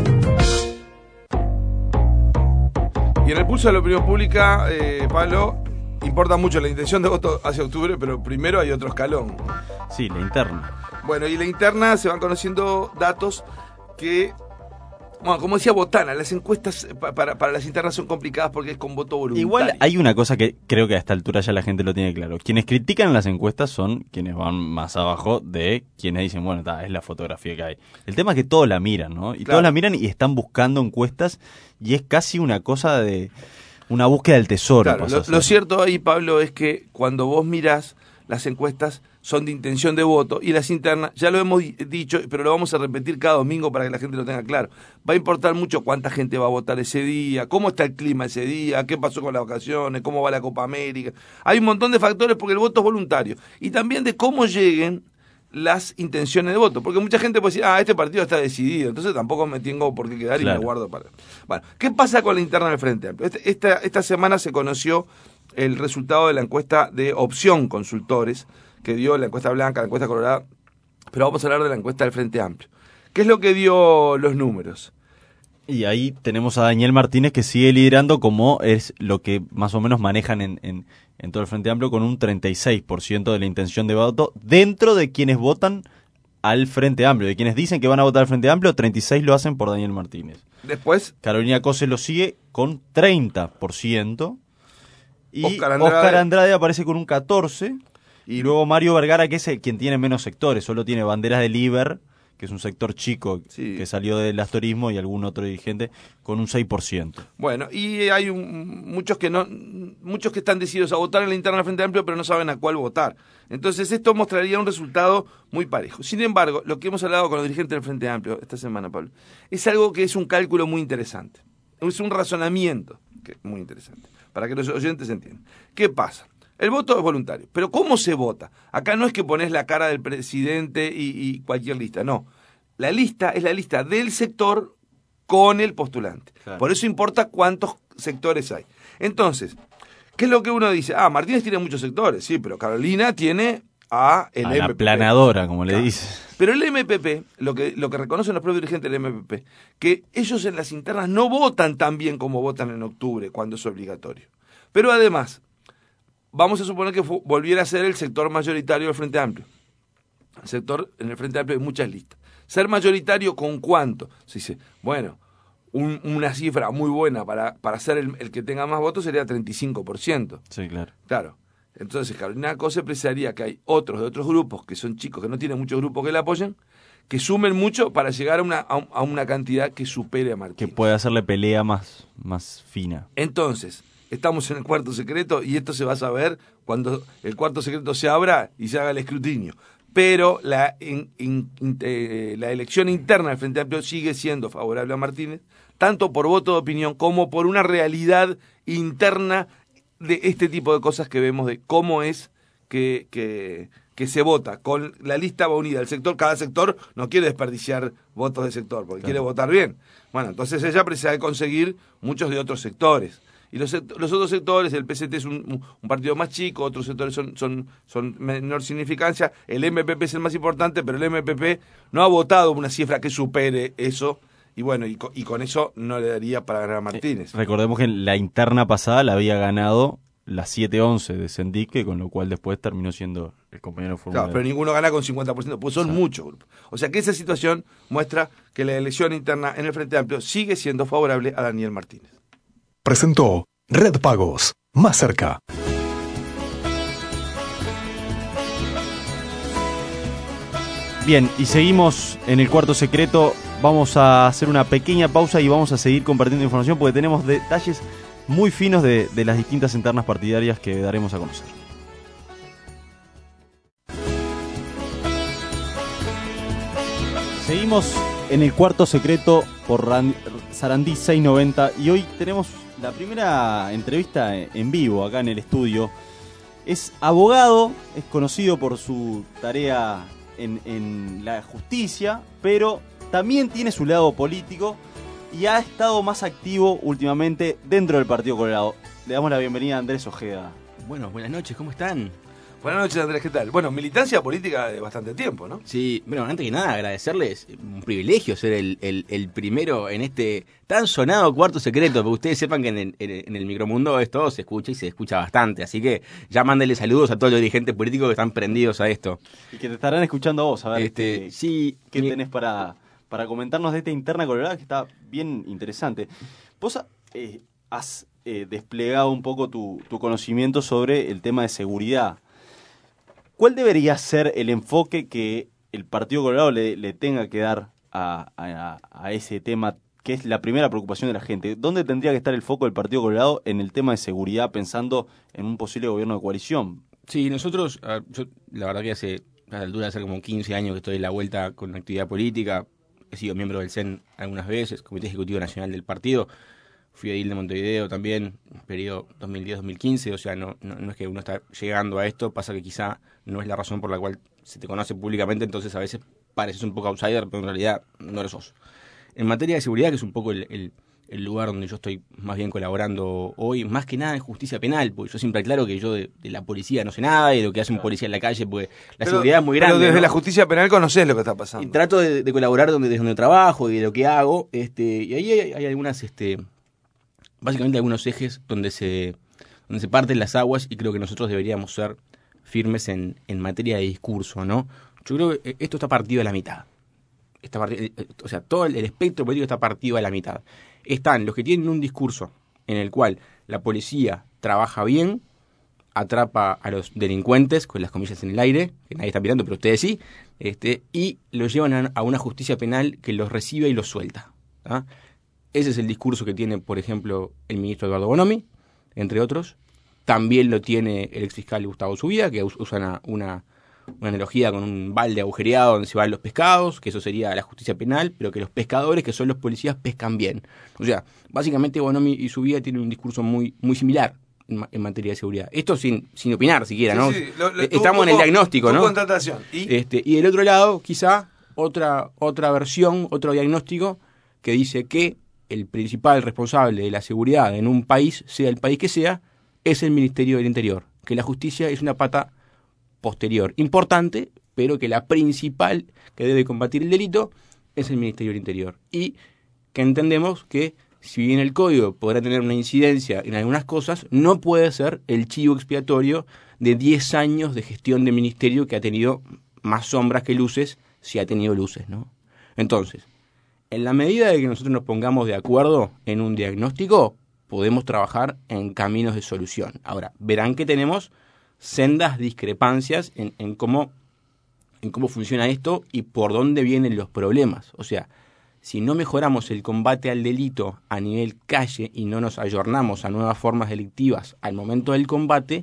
Y en el pulso de la opinión pública, eh, Pablo, importa mucho la intención de voto hacia octubre, pero primero hay otro escalón. Sí, la interna. Bueno, y la interna se van conociendo datos que... Bueno, como decía Botana, las encuestas para, para las internas son complicadas porque es con voto voluntario. Igual hay una cosa que creo que a esta altura ya la gente lo tiene claro. Quienes critican las encuestas son quienes van más abajo de quienes dicen, bueno, ta, es la fotografía que hay. El tema es que todos la miran, ¿no? Y claro, todos la miran y están buscando encuestas y es casi una cosa de una búsqueda del tesoro. Claro, lo, lo cierto ahí, Pablo, es que cuando vos mirás las encuestas son de intención de voto y las internas, ya lo hemos dicho, pero lo vamos a repetir cada domingo para que la gente lo tenga claro. Va a importar mucho cuánta gente va a votar ese día, cómo está el clima ese día, qué pasó con las vacaciones, cómo va la Copa América. Hay un montón de factores porque el voto es voluntario. Y también de cómo lleguen las intenciones de voto. Porque mucha gente puede decir, ah, este partido está decidido, entonces tampoco me tengo por qué quedar claro. Y me guardo para... Bueno, ¿qué pasa con la interna del Frente Amplio? Esta, esta semana se conoció el resultado de la encuesta de Opción Consultores, que dio la encuesta blanca, la encuesta colorada, pero vamos a hablar de la encuesta del Frente Amplio. ¿Qué es lo que dio los números? Y ahí tenemos a Daniel Martínez que sigue liderando como es lo que más o menos manejan en, en, en todo el Frente Amplio con un treinta y seis por ciento de la intención de voto dentro de quienes votan al Frente Amplio. De quienes dicen que van a votar al Frente Amplio, treinta y seis lo hacen por Daniel Martínez. Después, Carolina Cose lo sigue con treinta por ciento y Oscar Andrade, Oscar Andrade aparece con un catorce por ciento. Y luego Mario Vergara, que es el, quien tiene menos sectores, solo tiene Banderas del Iber, que es un sector chico sí. que salió del astorismo, y algún otro dirigente, con un seis por ciento. Bueno, y hay un, muchos que no muchos que están decididos a votar en la interna del Frente Amplio, pero no saben a cuál votar. Entonces esto mostraría un resultado muy parejo. Sin embargo, lo que hemos hablado con los dirigentes del Frente Amplio esta semana, Pablo, es algo que es un cálculo muy interesante. Es un razonamiento que es muy interesante, para que los oyentes entiendan. ¿Qué pasa? El voto es voluntario. Pero ¿cómo se vota? Acá no es que pones la cara del presidente y, y cualquier lista, no. La lista es la lista del sector con el postulante. Claro. Por eso importa cuántos sectores hay. Entonces, ¿qué es lo que uno dice? Ah, Martínez tiene muchos sectores, sí, pero Carolina tiene a el a M P P. La aplanadora, como claro. le dice. Pero el M P P, lo que, lo que reconocen los propios dirigentes del M P P, que ellos en las internas no votan tan bien como votan en octubre, cuando es obligatorio. Pero además, vamos a suponer que fu- volviera a ser el sector mayoritario del Frente Amplio. El sector, en el Frente Amplio hay muchas listas. ¿Ser mayoritario con cuánto? Se dice, bueno, un, una cifra muy buena para, para ser el, el que tenga más votos sería treinta y cinco por ciento. Sí, claro. Claro. Entonces, Carolina Cose precisaría que hay otros de otros grupos, que son chicos, que no tienen muchos grupos que la apoyen, que sumen mucho para llegar a una, a una cantidad que supere a Martínez. Que pueda hacerle pelea más, más fina. Entonces, estamos en el cuarto secreto y esto se va a saber cuando el cuarto secreto se abra y se haga el escrutinio. Pero la, in, in, in, eh, la elección interna del Frente Amplio sigue siendo favorable a Martínez, tanto por voto de opinión como por una realidad interna de este tipo de cosas que vemos de cómo es que, que, que se vota. Con la lista va unida, el sector, cada sector no quiere desperdiciar votos de sector, porque claro. quiere votar bien. Bueno, entonces ella precisa de conseguir muchos de otros sectores. Y los, los otros sectores, el P C T es un, un partido más chico, otros sectores son, son, son menor significancia, el M P P es el más importante, pero el M P P no ha votado una cifra que supere eso, y bueno, y con, y con eso no le daría para ganar a Martínez. Eh, recordemos que la interna pasada la había ganado la siete once de Sendique, con lo cual después terminó siendo el compañero formulario. Claro, pero ninguno gana con cincuenta por ciento, pues son claro. muchos grupos. O sea que esa situación muestra que la elección interna en el Frente Amplio sigue siendo favorable a Daniel Martínez. Presentó Red Pagos, más cerca. Bien, y seguimos en el cuarto secreto. Vamos a hacer una pequeña pausa y vamos a seguir compartiendo información porque tenemos detalles muy finos de, de las distintas internas partidarias que daremos a conocer. Seguimos en el cuarto secreto por Sarandí seiscientos noventa y hoy tenemos la primera entrevista en vivo acá en el estudio. Es abogado, es conocido por su tarea en, en la justicia, pero también tiene su lado político y ha estado más activo últimamente dentro del Partido Colorado. Le damos la bienvenida a Andrés Ojeda. Bueno, buenas noches, ¿cómo están? Buenas noches, Andrés, ¿qué tal? Bueno, militancia política de bastante tiempo, ¿no? Sí, bueno, antes que nada agradecerles, un privilegio ser el, el, el primero en este tan sonado cuarto secreto, porque ustedes sepan que en el, en el micromundo esto se escucha y se escucha bastante, así que ya mándenle saludos a todos los dirigentes políticos que están prendidos a esto. Y que te estarán escuchando a vos, a ver este, qué, sí, qué mi... tenés para, para comentarnos de esta interna colorada que está bien interesante. Vos eh, has eh, desplegado un poco tu, tu conocimiento sobre el tema de seguridad. ¿Cuál debería ser el enfoque que el Partido Colorado le, le tenga que dar a, a, a ese tema, que es la primera preocupación de la gente? ¿Dónde tendría que estar el foco del Partido Colorado en el tema de seguridad, pensando en un posible gobierno de coalición? Sí, nosotros, yo, la verdad que hace, a la altura de hace como quince años que estoy en la vuelta con la actividad política, he sido miembro del C E N algunas veces, Comité Ejecutivo Nacional del Partido, fui edil de Montevideo también, periodo dos mil diez dos mil quince, o sea, no, no, no es que uno está llegando a esto, pasa que quizá no es la razón por la cual se te conoce públicamente, entonces a veces pareces un poco outsider, pero en realidad no lo sos. En materia de seguridad, que es un poco el, el, el lugar donde yo estoy más bien colaborando hoy, más que nada en justicia penal, porque yo siempre aclaro que yo de, de la policía no sé nada y de lo que hace un policía en la calle, porque la pero, seguridad es muy grande. Pero desde ¿no? la justicia penal conocés lo que está pasando. Y trato de, de colaborar donde, desde donde trabajo y de lo que hago, este y ahí hay, hay algunas... este básicamente algunos ejes donde se donde se parten las aguas y creo que nosotros deberíamos ser firmes en, en materia de discurso, ¿no? Yo creo que esto está partido a la mitad. Está partido, o sea, todo el, el espectro político está partido a la mitad. Están los que tienen un discurso en el cual la policía trabaja bien, atrapa a los delincuentes, con las comillas en el aire, que nadie está mirando, pero ustedes sí, este, y los llevan a, a una justicia penal que los recibe y los suelta, ¿tá? Ese es el discurso que tiene, por ejemplo, el ministro Eduardo Bonomi, entre otros. También lo tiene el exfiscal Gustavo Zubia, que usa una, una, una analogía con un balde agujereado donde se van los pescados, que eso sería la justicia penal, pero que los pescadores, que son los policías, pescan bien. O sea, básicamente Bonomi y Zubia tienen un discurso muy, muy similar. en, en materia de seguridad. Esto sin, sin opinar siquiera, Sí, ¿no? sí, lo- lo- tu- Estamos tu- en el diagnóstico, tu ¿no? contratación. ¿Y? Este, y del otro lado, quizá, otra, otra versión, otro diagnóstico que dice que el principal responsable de la seguridad en un país, sea el país que sea, es el Ministerio del Interior. Que la justicia es una pata posterior, importante, pero que la principal que debe combatir el delito es el Ministerio del Interior. Y que entendemos que, si bien el código podrá tener una incidencia en algunas cosas, no puede ser el chivo expiatorio de diez años de gestión de ministerio que ha tenido más sombras que luces, si ha tenido luces, ¿no? Entonces, en la medida de que nosotros nos pongamos de acuerdo en un diagnóstico, podemos trabajar en caminos de solución. Ahora, verán que tenemos sendas discrepancias en, en cómo en cómo funciona esto y por dónde vienen los problemas. O sea, si no mejoramos el combate al delito a nivel calle y no nos ayornamos a nuevas formas delictivas al momento del combate,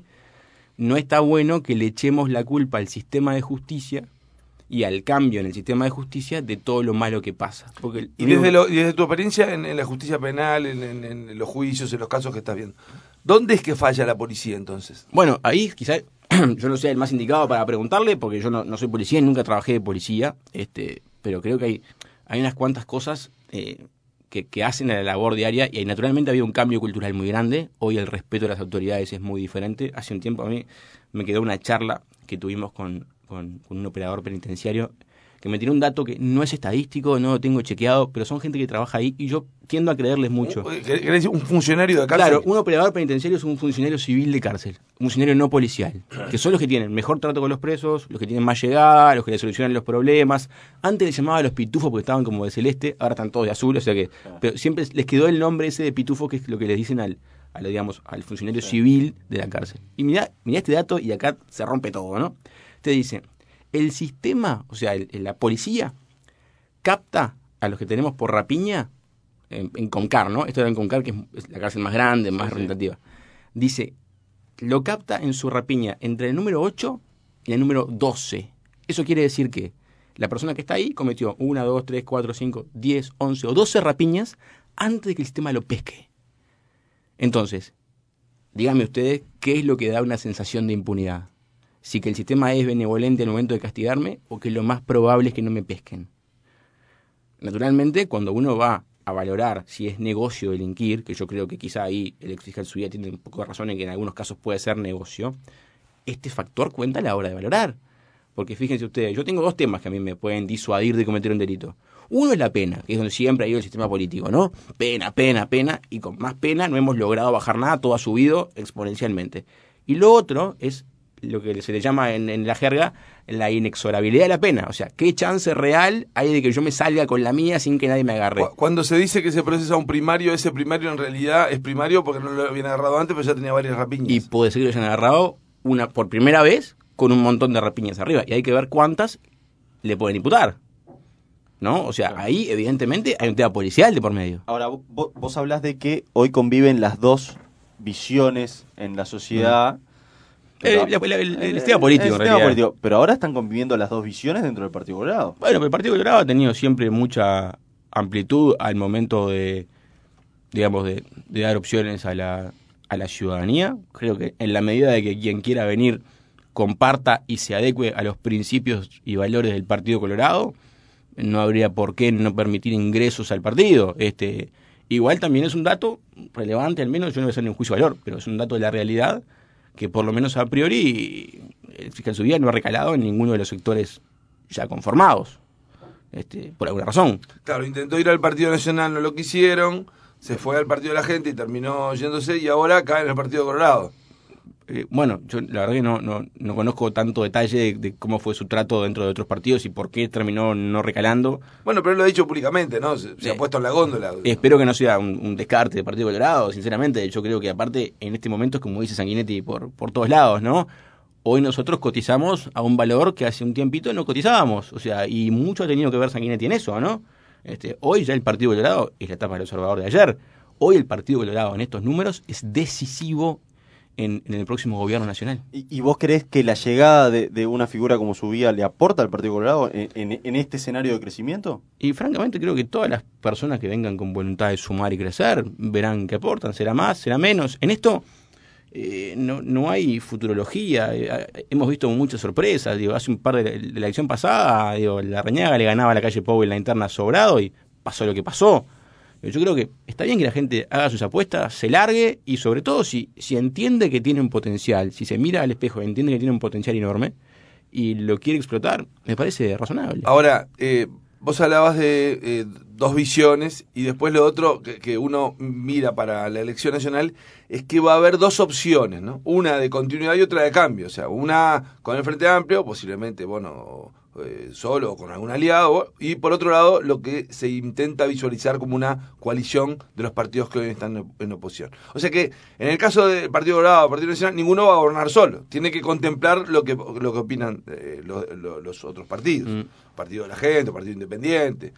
no está bueno que le echemos la culpa al sistema de justicia y al cambio en el sistema de justicia de todo lo malo que pasa. Porque Y desde, lo, y desde tu experiencia en, en la justicia penal, en, en, en los juicios, en los casos que estás viendo, ¿dónde es que falla la policía entonces? Bueno, ahí quizás yo no sea el más indicado para preguntarle, porque yo no, no soy policía y nunca trabajé de policía, este, pero creo que hay, hay unas cuantas cosas eh, que, que hacen a la labor diaria, y naturalmente ha habido un cambio cultural muy grande. Hoy el respeto a las autoridades es muy diferente. Hace un tiempo a mí me quedó una charla que tuvimos con, con, con un operador penitenciario que me tiró un dato que no es estadístico, no lo tengo chequeado, pero son gente que trabaja ahí y yo tiendo a creerles mucho. ¿Querés decir un funcionario de cárcel? Claro, un operador penitenciario es un funcionario civil de cárcel, un funcionario no policial, que son los que tienen mejor trato con los presos, los que tienen más llegada, los que le solucionan los problemas. Antes les llamaba a los pitufos porque estaban como de celeste, ahora están todos de azul, o sea que, pero siempre les quedó el nombre ese de pitufo, que es lo que les dicen al, a lo, digamos, al funcionario civil de la cárcel. Y mirá, mirá este dato y acá se rompe todo, ¿no? Te dice, el sistema, o sea, el, la policía capta a los que tenemos por rapiña en, en Concar, ¿no? Esto era en Concar, que es, es la cárcel más grande, más sí, representativa. Sí. Dice, lo capta en su rapiña entre el número ocho y el número doce. Eso quiere decir que la persona que está ahí cometió una, dos, tres, cuatro, cinco, diez, once o doce rapiñas antes de que el sistema lo pesque. Entonces, díganme ustedes qué es lo que da una sensación de impunidad. Si que el sistema es benevolente al momento de castigarme o que lo más probable es que no me pesquen. Naturalmente, cuando uno va a valorar si es negocio delinquir, que yo creo que quizá ahí el ex fiscal Zubia tiene un poco de razón en que en algunos casos puede ser negocio, este factor cuenta a la hora de valorar. Porque fíjense ustedes, yo tengo dos temas que a mí me pueden disuadir de cometer un delito. Uno es la pena, que es donde siempre ha ido el sistema político, ¿no? Pena, pena, pena, y con más pena no hemos logrado bajar nada, todo ha subido exponencialmente. Y lo otro es lo que se le llama en, en la jerga la inexorabilidad de la pena. O sea, ¿qué chance real hay de que yo me salga con la mía sin que nadie me agarre? Cuando se dice que se procesa un primario, ese primario en realidad es primario porque no lo habían agarrado antes, pero ya tenía varias rapiñas. Y puede ser que lo hayan agarrado una por primera vez con un montón de rapiñas arriba. Y hay que ver cuántas le pueden imputar, ¿no? O sea, ahí evidentemente hay un tema policial de por medio. Ahora, vos, vos hablás de que hoy conviven las dos visiones en la sociedad. Mm. Pero, el, el, el, el sistema político, el, el en realidad. Político. Pero ahora están conviviendo las dos visiones dentro del Partido Colorado. Bueno, pero el Partido Colorado ha tenido siempre mucha amplitud al momento de, digamos, de, de dar opciones a la, a la ciudadanía. Creo que en la medida de que quien quiera venir comparta y se adecue a los principios y valores del Partido Colorado, no habría por qué no permitir ingresos al partido. Este, igual también es un dato relevante, al menos yo no voy a hacer ni un juicio de valor, pero es un dato de la realidad que por lo menos a priori el fiscal Zubia no ha recalado en ninguno de los sectores ya conformados, este, por alguna razón. Claro, intentó ir al Partido Nacional, no lo quisieron, se fue al Partido de la Gente y terminó yéndose, y ahora cae en el Partido Colorado. Eh, bueno, yo la verdad que no, no, no conozco tanto detalle de, de cómo fue su trato dentro de otros partidos y por qué terminó no recalando. Bueno, pero él lo ha dicho públicamente, ¿no? Se, se eh, ha puesto en la góndola. Espero que no sea un, un descarte del Partido Colorado, sinceramente. Yo creo que aparte, en este momento, es como dice Sanguinetti, por, por todos lados, ¿no? Hoy nosotros cotizamos a un valor que hace un tiempito no cotizábamos. O sea, y mucho ha tenido que ver Sanguinetti en eso, ¿no? Este, hoy ya el Partido Colorado es la etapa del observador de ayer. Hoy el Partido Colorado en estos números es decisivo En, en el próximo gobierno nacional. ¿Y, y vos creés que la llegada de, de una figura como Zubia le aporta al Partido Colorado en, en, en este escenario de crecimiento? Y francamente creo que todas las personas que vengan con voluntad de sumar y crecer verán que aportan, será más, será menos. En esto, eh, no, no hay futurología. Eh, hemos visto muchas sorpresas. Digo, hace un par de, de la elección pasada, digo, Larrañaga le ganaba a la calle Pou en la interna sobrado y pasó lo que pasó. Yo creo que está bien que la gente haga sus apuestas, se largue y sobre todo si, si entiende que tiene un potencial, si se mira al espejo y entiende que tiene un potencial enorme y lo quiere explotar, me parece razonable. Ahora, eh, vos hablabas de eh, dos visiones y después lo otro que, que uno mira para la elección nacional es que va a haber dos opciones, ¿no? Una de continuidad y otra de cambio. O sea, una con el Frente Amplio, posiblemente, bueno, eh, solo o con algún aliado, y por otro lado lo que se intenta visualizar como una coalición de los partidos que hoy están en oposición. O sea que en el caso del Partido Colorado, Partido Nacional, ninguno va a gobernar solo. Tiene que contemplar lo que lo que opinan eh, los, los otros partidos. Mm. Partido de la Gente, Partido Independiente.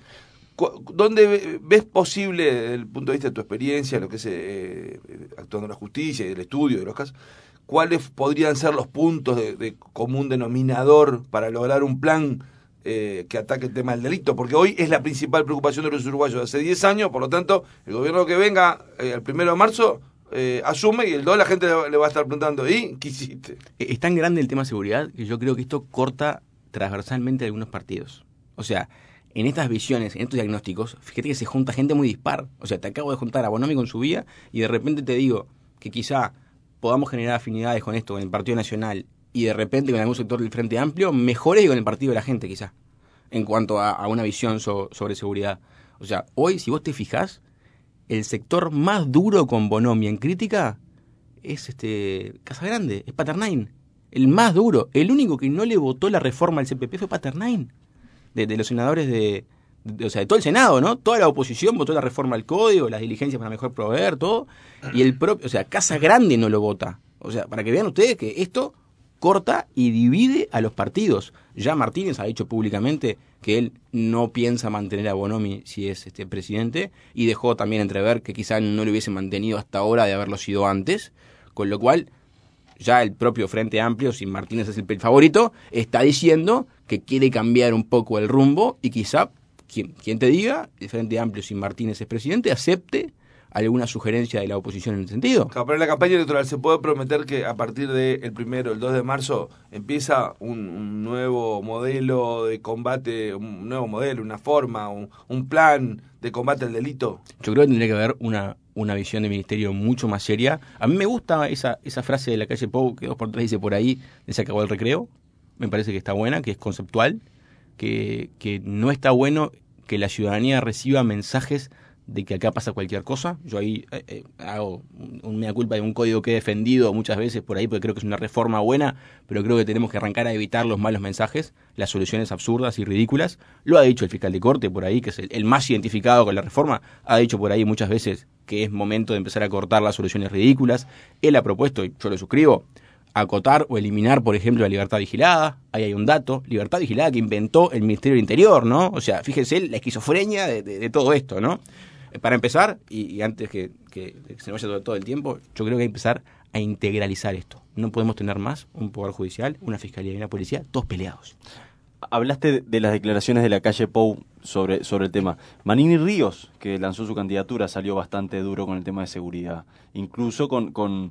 ¿Dónde ves posible, desde el punto de vista de tu experiencia, lo que es eh, actuando en la justicia y el estudio de los casos, cuáles podrían ser los puntos de, de común denominador para lograr un plan eh, que ataque el tema del delito? Porque hoy es la principal preocupación de los uruguayos hace diez años, por lo tanto, el gobierno que venga eh, el primero de marzo eh, asume y el dos la gente le, le va a estar preguntando, ¿y qué hiciste? Es tan grande el tema seguridad que yo creo que esto corta transversalmente algunos partidos. O sea, en estas visiones, en estos diagnósticos, fíjate que se junta gente muy dispar. O sea, te acabo de juntar a Bonomi con su vía y de repente te digo que quizá podamos generar afinidades con esto, con el Partido Nacional y de repente con algún sector del Frente Amplio, mejores que con el Partido de la Gente quizá, en cuanto a, a una visión so, sobre seguridad. O sea, hoy, si vos te fijás, el sector más duro con Bonomi en crítica es este Casagrande, es Paternain. El más duro, el único que no le votó la reforma al C P P fue Paternain. De, de los senadores de, de, o sea, de todo el Senado, ¿no? Toda la oposición votó la reforma al código, las diligencias para mejor proveer, todo, y el propio, o sea, Casagrande no lo vota. O sea, para que vean ustedes que esto corta y divide a los partidos. Ya Martínez ha dicho públicamente que él no piensa mantener a Bonomi si es este presidente, y dejó también entrever que quizá no lo hubiese mantenido hasta ahora de haberlo sido antes, con lo cual ya el propio Frente Amplio, si Martínez es el favorito, está diciendo que quiere cambiar un poco el rumbo y quizá, quien, quien te diga, el Frente Amplio, si Martínez es presidente, acepte alguna sugerencia de la oposición en el sentido. Pero en la campaña electoral se puede prometer que a partir del primero, el dos de marzo, empieza un, un nuevo modelo de combate, un nuevo modelo, una forma, un, un plan de combate al delito. Yo creo que tendría que haber una, una visión de ministerio mucho más seria. A mí me gusta esa, esa frase de la calle Pou, que dos por tres dice por ahí, de se acabó el recreo. Me parece que está buena, que es conceptual, que, que no está bueno que la ciudadanía reciba mensajes de que acá pasa cualquier cosa. Yo ahí eh, eh, hago un, un mea culpa de un código que he defendido muchas veces por ahí, porque creo que es una reforma buena, pero creo que tenemos que arrancar a evitar los malos mensajes, las soluciones absurdas y ridículas. Lo ha dicho el fiscal de corte por ahí, que es el, el más identificado con la reforma, ha dicho por ahí muchas veces que es momento de empezar a cortar las soluciones ridículas. Él ha propuesto, y yo lo suscribo, acotar o eliminar, por ejemplo, la libertad vigilada. Ahí hay un dato, libertad vigilada que inventó el Ministerio del Interior, ¿no? O sea, fíjense la esquizofrenia de, de, de todo esto, ¿no? Para empezar, y, y antes que, que se nos vaya todo, todo el tiempo, yo creo que hay que empezar a integralizar esto. No podemos tener más un poder judicial, una fiscalía y una policía, todos peleados. Hablaste de las declaraciones de la calle Pou sobre, sobre el tema. Manini Ríos, que lanzó su candidatura, salió bastante duro con el tema de seguridad, incluso con, con,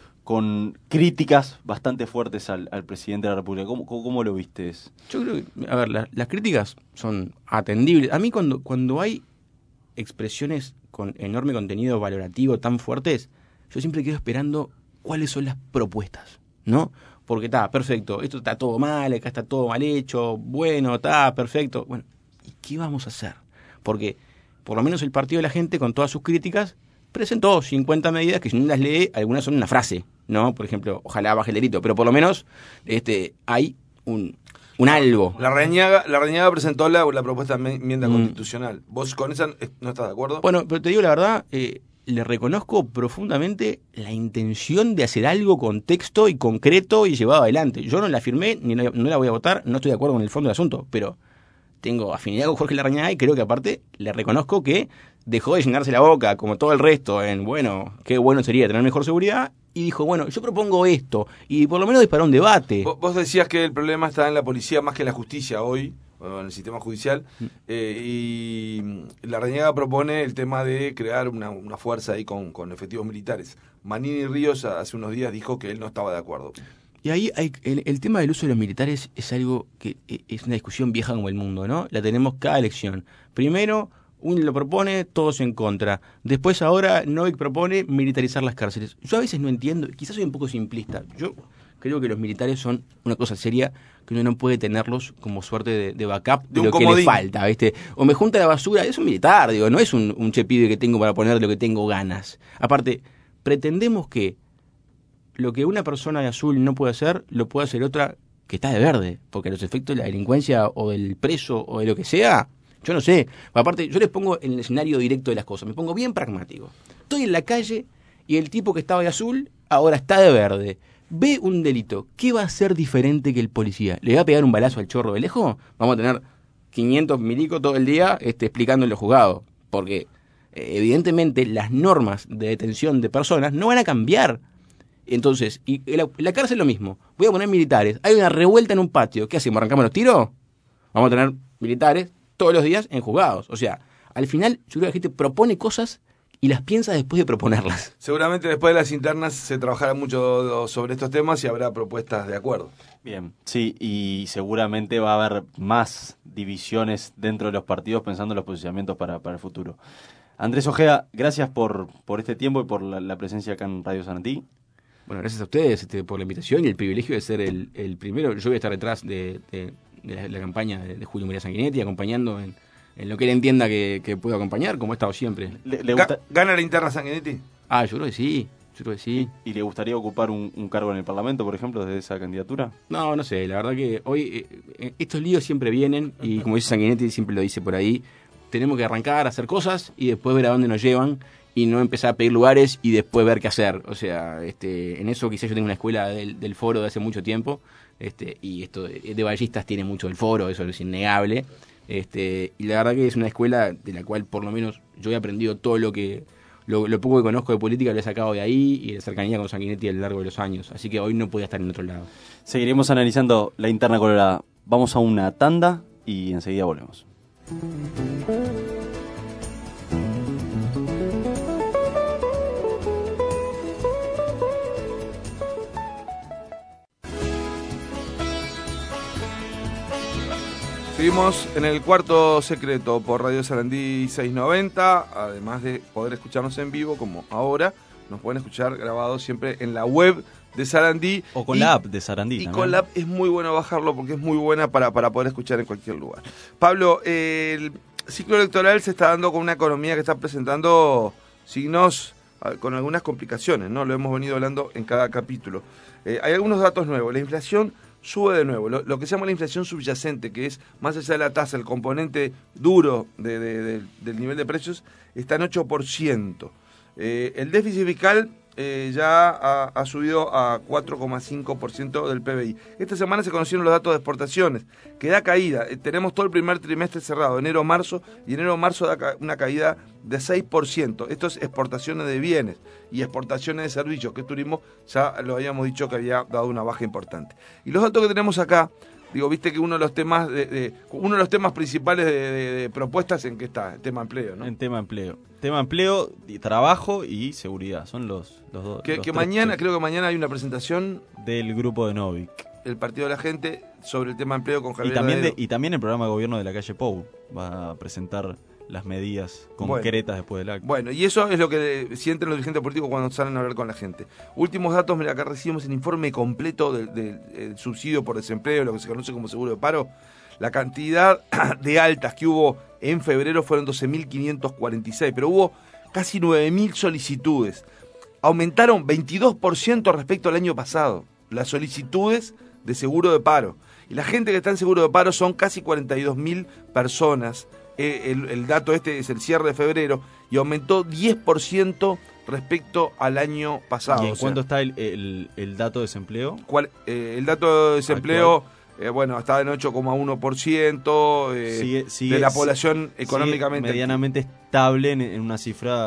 con críticas bastante fuertes al, al presidente de la República. ¿Cómo, cómo, cómo lo viste? Yo creo que, a ver, la, las críticas son atendibles. A mí cuando, cuando hay expresiones con enorme contenido valorativo tan fuertes, yo siempre quedo esperando cuáles son las propuestas, ¿no? Porque está, perfecto, esto está todo mal, acá está todo mal hecho, bueno, está, perfecto. Bueno, ¿y qué vamos a hacer? Porque por lo menos el Partido de la Gente, con todas sus críticas, presentó cincuenta medidas que si uno las lee, algunas son una frase, ¿no? Por ejemplo, ojalá baje el delito, pero por lo menos este hay un... un algo. La Reñaga, la Reñaga presentó la, la propuesta de enmienda mm. constitucional. ¿Vos con esa no estás de acuerdo? Bueno, pero te digo la verdad, eh, le reconozco profundamente la intención de hacer algo con texto y concreto y llevado adelante. Yo no la firmé, ni la, no la voy a votar, no estoy de acuerdo con el fondo del asunto, pero tengo afinidad con Jorge Larrañaga y creo que aparte le reconozco que dejó de llenarse la boca, como todo el resto, en, bueno, qué bueno sería tener mejor seguridad, y dijo, bueno, yo propongo esto, y por lo menos disparó un debate. Vos decías que el problema está en la policía más que en la justicia hoy, en el sistema judicial, mm. eh, y Larrañaga propone el tema de crear una, una fuerza ahí con, con efectivos militares. Manini Ríos hace unos días dijo que él no estaba de acuerdo. Y ahí hay, el, el tema del uso de los militares es algo que es una discusión vieja como el mundo, ¿no? La tenemos cada elección. Primero, uno lo propone, todos en contra. Después ahora Novik propone militarizar las cárceles. Yo a veces no entiendo, quizás soy un poco simplista. Yo creo que los militares son una cosa seria que uno no puede tenerlos como suerte de, de backup de, de lo comodín que le falta, ¿viste? O me junta la basura, es un militar, digo, no es un, un chepibe que tengo para poner lo que tengo ganas. Aparte, pretendemos que lo que una persona de azul no puede hacer, lo puede hacer otra que está de verde, porque los efectos de la delincuencia o del preso o de lo que sea, yo no sé. Aparte, yo les pongo en el escenario directo de las cosas, me pongo bien pragmático. Estoy en la calle y el tipo que estaba de azul ahora está de verde. Ve un delito, ¿qué va a ser diferente que el policía? ¿Le va a pegar un balazo al chorro de lejos? Vamos a tener quinientos milicos todo el día este, explicando en los juzgados, porque eh, evidentemente las normas de detención de personas no van a cambiar. Entonces, y la, la cárcel lo mismo. Voy a poner militares. Hay una revuelta en un patio. ¿Qué hacemos? ¿Arrancamos los tiros? Vamos a tener militares todos los días en juzgados. O sea, al final, yo creo que la gente propone cosas y las piensa después de proponerlas. Seguramente después de las internas se trabajará mucho sobre estos temas y habrá propuestas de acuerdo. Bien, sí, y seguramente va a haber más divisiones dentro de los partidos pensando en los posicionamientos para, para el futuro. Andrés Ojeda, gracias por, por este tiempo y por la, la presencia acá en Radio Sarandí. Bueno, gracias a ustedes este, por la invitación y el privilegio de ser el, el primero. Yo voy a estar detrás de, de, de la, la campaña de, de Julio María Sanguinetti, acompañando en, en lo que él entienda que, que puedo acompañar, como he estado siempre. ¿Le, le gusta... ¿Gana la interna Sanguinetti? Ah, yo creo que sí, yo creo que sí. ¿Y, y le gustaría ocupar un, un cargo en el Parlamento, por ejemplo, desde esa candidatura? No, no sé, la verdad que hoy eh, estos líos siempre vienen y como dice Sanguinetti, siempre lo dice por ahí, tenemos que arrancar a hacer cosas y después ver a dónde nos llevan. Y no empezar a pedir lugares y después ver qué hacer. O sea, este, en eso quizás yo tengo una escuela del, del foro de hace mucho tiempo, este, y esto de, de ballistas tiene mucho del foro, eso es innegable. Este, y la verdad que es una escuela de la cual por lo menos yo he aprendido todo lo que lo, lo poco que conozco de política lo he sacado de ahí y de cercanía con Sanguinetti a lo largo de los años. Así que hoy no podía estar en otro lado. Seguiremos analizando la interna colorada. Vamos a una tanda y enseguida volvemos. Seguimos en el cuarto secreto por Radio Sarandí seiscientos noventa, además de poder escucharnos en vivo como ahora, nos pueden escuchar grabados siempre en la web de Sarandí. O con y, la app de Sarandí. Y también. con la app es muy bueno bajarlo porque es muy buena para, para poder escuchar en cualquier lugar. Pablo, eh, el ciclo electoral se está dando con una economía que está presentando signos con algunas complicaciones, ¿no? Lo hemos venido hablando en cada capítulo. Eh, hay algunos datos nuevos. La inflación sube de nuevo. Lo, lo que se llama la inflación subyacente, que es más allá de la tasa, el componente duro de, de, de, del nivel de precios, está en ocho por ciento. Eh, el déficit fiscal eh, ya ha, ha subido a cuatro coma cinco por ciento del P B I. Esta semana se conocieron los datos de exportaciones, que da caída. Eh, tenemos todo el primer trimestre cerrado, enero-marzo, y enero-marzo da ca- una caída de seis por ciento. Esto es exportaciones de bienes y exportaciones de servicios, que turismo ya lo habíamos dicho que había dado una baja importante. Y los datos que tenemos acá, digo, viste que uno de los temas de, de uno de los temas principales de, de, de propuestas en qué está, el tema empleo, ¿no? En tema empleo. Tema empleo, y trabajo y seguridad. Son los, los dos. Que, los que tres mañana, temas. creo que mañana hay una presentación Del grupo de Novik. el Partido de la Gente sobre el tema empleo con Y Javier también, de, Dadero. y también el programa de gobierno de la calle Pou va a presentar las medidas concretas bueno, después del acto. Bueno, y eso es lo que sienten los dirigentes políticos cuando salen a hablar con la gente. Últimos datos, mira, acá recibimos el informe completo del, del, del subsidio por desempleo, lo que se conoce como seguro de paro. La cantidad de altas que hubo en febrero fueron doce mil quinientos cuarenta y seis, pero hubo casi nueve mil solicitudes. Aumentaron veintidós por ciento respecto al año pasado, las solicitudes de seguro de paro. Y la gente que está en seguro de paro son casi cuarenta y dos mil personas. Eh, el, el dato este es el cierre de febrero y aumentó diez por ciento respecto al año pasado. ¿Y en o sea, cuánto está el, el, el dato de desempleo? ¿cuál, eh, el dato de desempleo eh, bueno, estaba en ocho coma uno por ciento eh, sigue, sigue, de la población económicamente medianamente estable en, en una cifra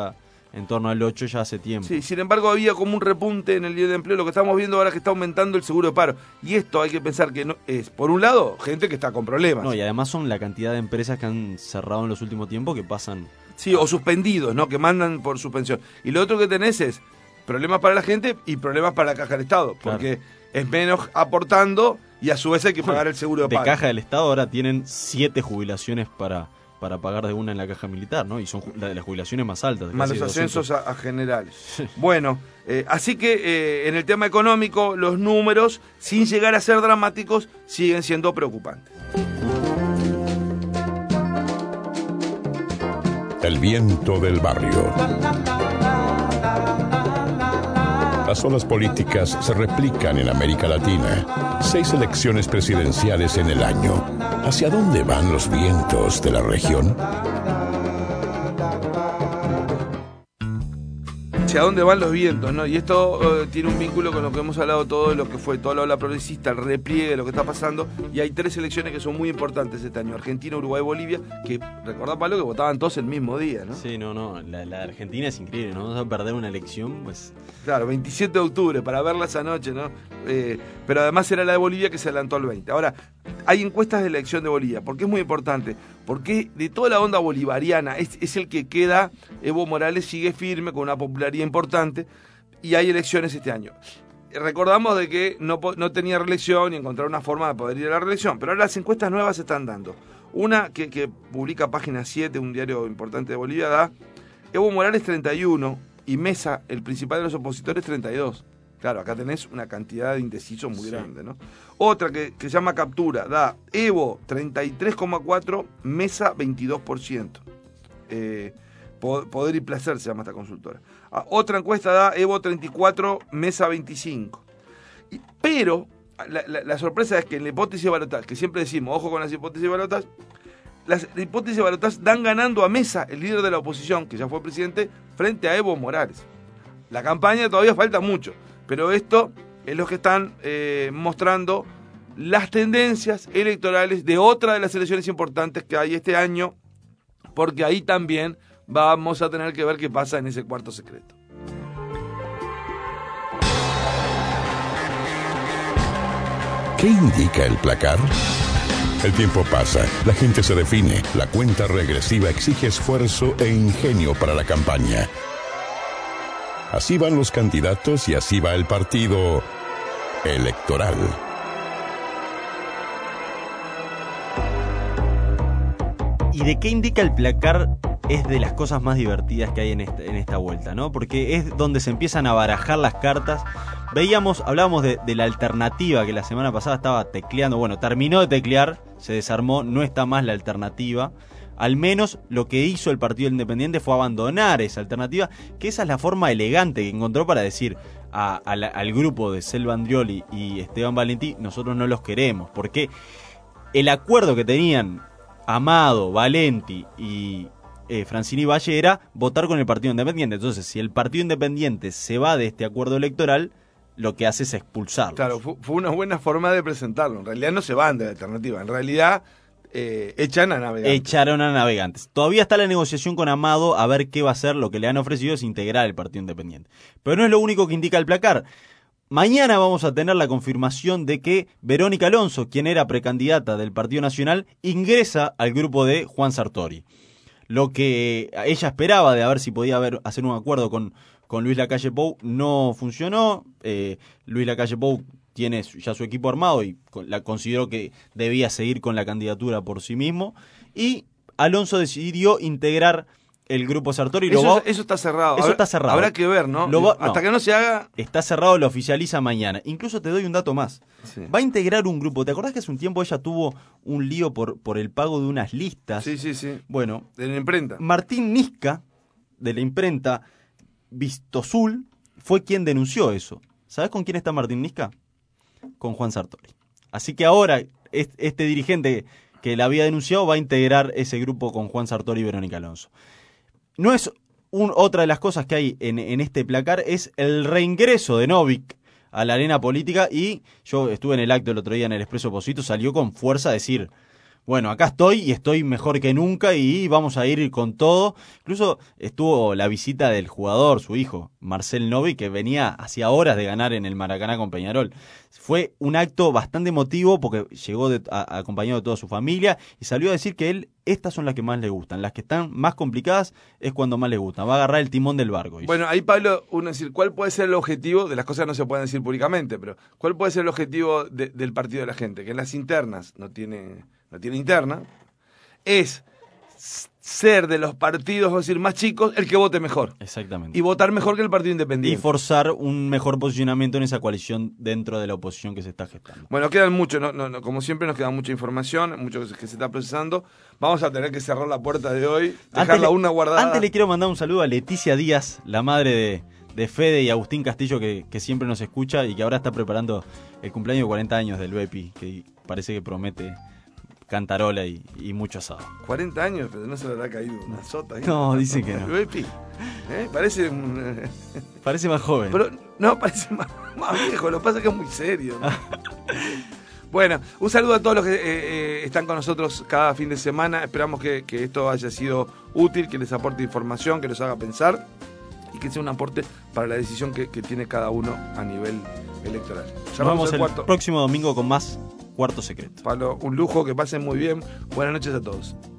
en torno al ocho ya hace tiempo. Sí, sin embargo había como un repunte en el nivel de empleo. Lo que estamos viendo ahora es que está aumentando el seguro de paro. Y esto hay que pensar que no es, por un lado, gente que está con problemas. No, y además son la cantidad de empresas que han cerrado en los últimos tiempos que pasan... Sí, o suspendidos, ¿no? Que mandan por suspensión. Y lo otro que tenés es problemas para la gente y problemas para la caja del Estado. Porque claro, es menos aportando y a su vez hay que pagar el seguro de, de paro. De caja del Estado ahora tienen siete jubilaciones para... para pagar de una en la caja militar, ¿no? Y son la de las jubilaciones más altas. Más los ascensos a, a generales. Sí. Bueno, eh, así que eh, en el tema económico, los números, sin llegar a ser dramáticos, siguen siendo preocupantes. El viento del barrio. Las olas políticas se replican en América Latina. Seis elecciones presidenciales en el año. ¿Hacia dónde van los vientos de la región? ¿Hacia dónde van los vientos? ¿No? Y esto eh, tiene un vínculo con lo que hemos hablado todo de lo que fue toda la ola progresista, el repliegue de lo que está pasando. Y hay tres elecciones que son muy importantes este año: Argentina, Uruguay, Bolivia, que recordá, Pablo, que votaban todos el mismo día, ¿no? Sí, no, no, la, la Argentina es increíble, ¿no? Vamos a perder una elección, pues... Claro, veintisiete de octubre, para verla esa noche, ¿no? Eh, pero además era la de Bolivia que se adelantó al veinte. Ahora, hay encuestas de la elección de Bolivia. ¿Por qué es muy importante? Porque de toda la onda bolivariana es, es el que queda. Evo Morales sigue firme con una popularidad importante y hay elecciones este año. Recordamos de que no, no tenía reelección y encontrar una forma de poder ir a la reelección, pero ahora las encuestas nuevas se están dando. Una que, que publica Página siete, un diario importante de Bolivia, da Evo Morales treinta y uno y Mesa, el principal de los opositores, treinta y dos. Claro, acá tenés una cantidad de indecisos muy sí. grande, ¿no? Otra que, que se llama Captura, da Evo treinta y tres coma cuatro, Mesa veintidós por ciento. Eh, Poder y Placer se llama esta consultora. Ah, otra encuesta da Evo treinta y cuatro, Mesa veinticinco. Y, pero la, la, la sorpresa es que en la hipótesis de balotaje, que siempre decimos, ojo con las hipótesis de balotaje, las hipótesis de balotaje dan ganando a Mesa, el líder de la oposición, que ya fue presidente, frente a Evo Morales. La campaña todavía falta mucho, pero esto es lo que están eh, mostrando las tendencias electorales de otra de las elecciones importantes que hay este año, porque ahí también vamos a tener que ver qué pasa en ese cuarto secreto. ¿Qué indica el placar? El tiempo pasa, la gente se define, la cuenta regresiva exige esfuerzo e ingenio para la campaña. Así van los candidatos y así va el partido electoral. ¿Y de qué indica el placar? Es de las cosas más divertidas que hay en esta, en esta vuelta, ¿no? Porque es donde se empiezan a barajar las cartas. Veíamos, hablábamos de, de la alternativa que la semana pasada estaba tecleando. Bueno, terminó de teclear, se desarmó, no está más la alternativa. Al menos lo que hizo el Partido Independiente fue abandonar esa alternativa, que esa es la forma elegante que encontró para decir a, a la, al grupo de Selva Andrioli y Esteban Valentí, nosotros no los queremos, porque el acuerdo que tenían Amado, Valenti y eh, Francini Valle era votar con el Partido Independiente. Entonces, si el Partido Independiente se va de este acuerdo electoral, lo que hace es expulsarlo. Claro, fue, fue una buena forma de presentarlo. En realidad no se van de la alternativa, en realidad eh, echan a Navegantes. Echaron a Navegantes. Todavía está la negociación con Amado a ver qué va a hacer. Lo que le han ofrecido es integrar el Partido Independiente. Pero no es lo único que indica el placar. Mañana vamos a tener la confirmación de que Verónica Alonso, quien era precandidata del Partido Nacional, ingresa al grupo de Juan Sartori. Lo que ella esperaba de a ver si podía haber, hacer un acuerdo con, con Luis Lacalle Pou no funcionó. Eh, Luis Lacalle Pou tiene ya su equipo armado y la consideró que debía seguir con la candidatura por sí mismo. Y Alonso decidió integrar el grupo Sartori. Eso, lo va, eso está cerrado. Eso habrá, está cerrado. Habrá que ver, ¿no? Va, Hasta no, que no se haga... Está cerrado, lo oficializa mañana. Incluso te doy un dato más. Sí. Va a integrar un grupo. ¿Te acordás que hace un tiempo ella tuvo un lío por, por el pago de unas listas? Sí, sí, sí. Bueno. De la imprenta. Martín Nisca, de la imprenta Vistozul, fue quien denunció eso. ¿Sabés con quién está Martín Nisca? Con Juan Sartori. Así que ahora este dirigente que la había denunciado va a integrar ese grupo con Juan Sartori y Verónica Alonso. No es un, otra de las cosas que hay en, en este placar, es el reingreso de Novik a la arena política, y yo estuve en el acto el otro día en el Expreso Posito, salió con fuerza a decir, bueno, acá estoy y estoy mejor que nunca y vamos a ir con todo. Incluso estuvo la visita del jugador, su hijo, Marcel Novi, que venía hacía horas de ganar en el Maracaná con Peñarol. Fue un acto bastante emotivo porque llegó de, a, acompañado de toda su familia y salió a decir que él, estas son las que más le gustan. Las que están más complicadas es cuando más le gustan. Va a agarrar el timón del barco. Dice. Bueno, ahí Pablo, uno decir, ¿cuál puede ser el objetivo? De las cosas no se pueden decir públicamente, pero ¿cuál puede ser el objetivo de, del partido de la gente? Que en las internas no tiene... no tiene interna, es ser de los partidos, vamos a decir, más chicos, el que vote mejor. Exactamente. Y votar mejor que el partido independiente. Y forzar un mejor posicionamiento en esa coalición dentro de la oposición que se está gestando. Bueno, quedan mucho, no, no, no, como siempre nos queda mucha información, mucho que se, que se está procesando. Vamos a tener que cerrar la puerta de hoy, dejarla antes una guardada. Antes le quiero mandar un saludo a Leticia Díaz, la madre de, de Fede y Agustín Castillo, que, que siempre nos escucha y que ahora está preparando el cumpleaños de cuarenta años del Bepi, que parece que promete cantarola y, y mucho asado. cuarenta años, pero no se le habrá caído una sota. Ahí. No, dice que no. Bepi, ¿eh? Parece un... Parece más joven. Pero no, parece más, más viejo, lo que pasa es que es muy serio, ¿no? Bueno, un saludo a todos los que eh, eh, están con nosotros cada fin de semana. Esperamos que, que esto haya sido útil, que les aporte información, que los haga pensar y que sea un aporte para la decisión que, que tiene cada uno a nivel electoral. Nos vemos el, el próximo domingo con más Cuarto Secreto. Pablo, un lujo, que pasen muy bien. Buenas noches a todos.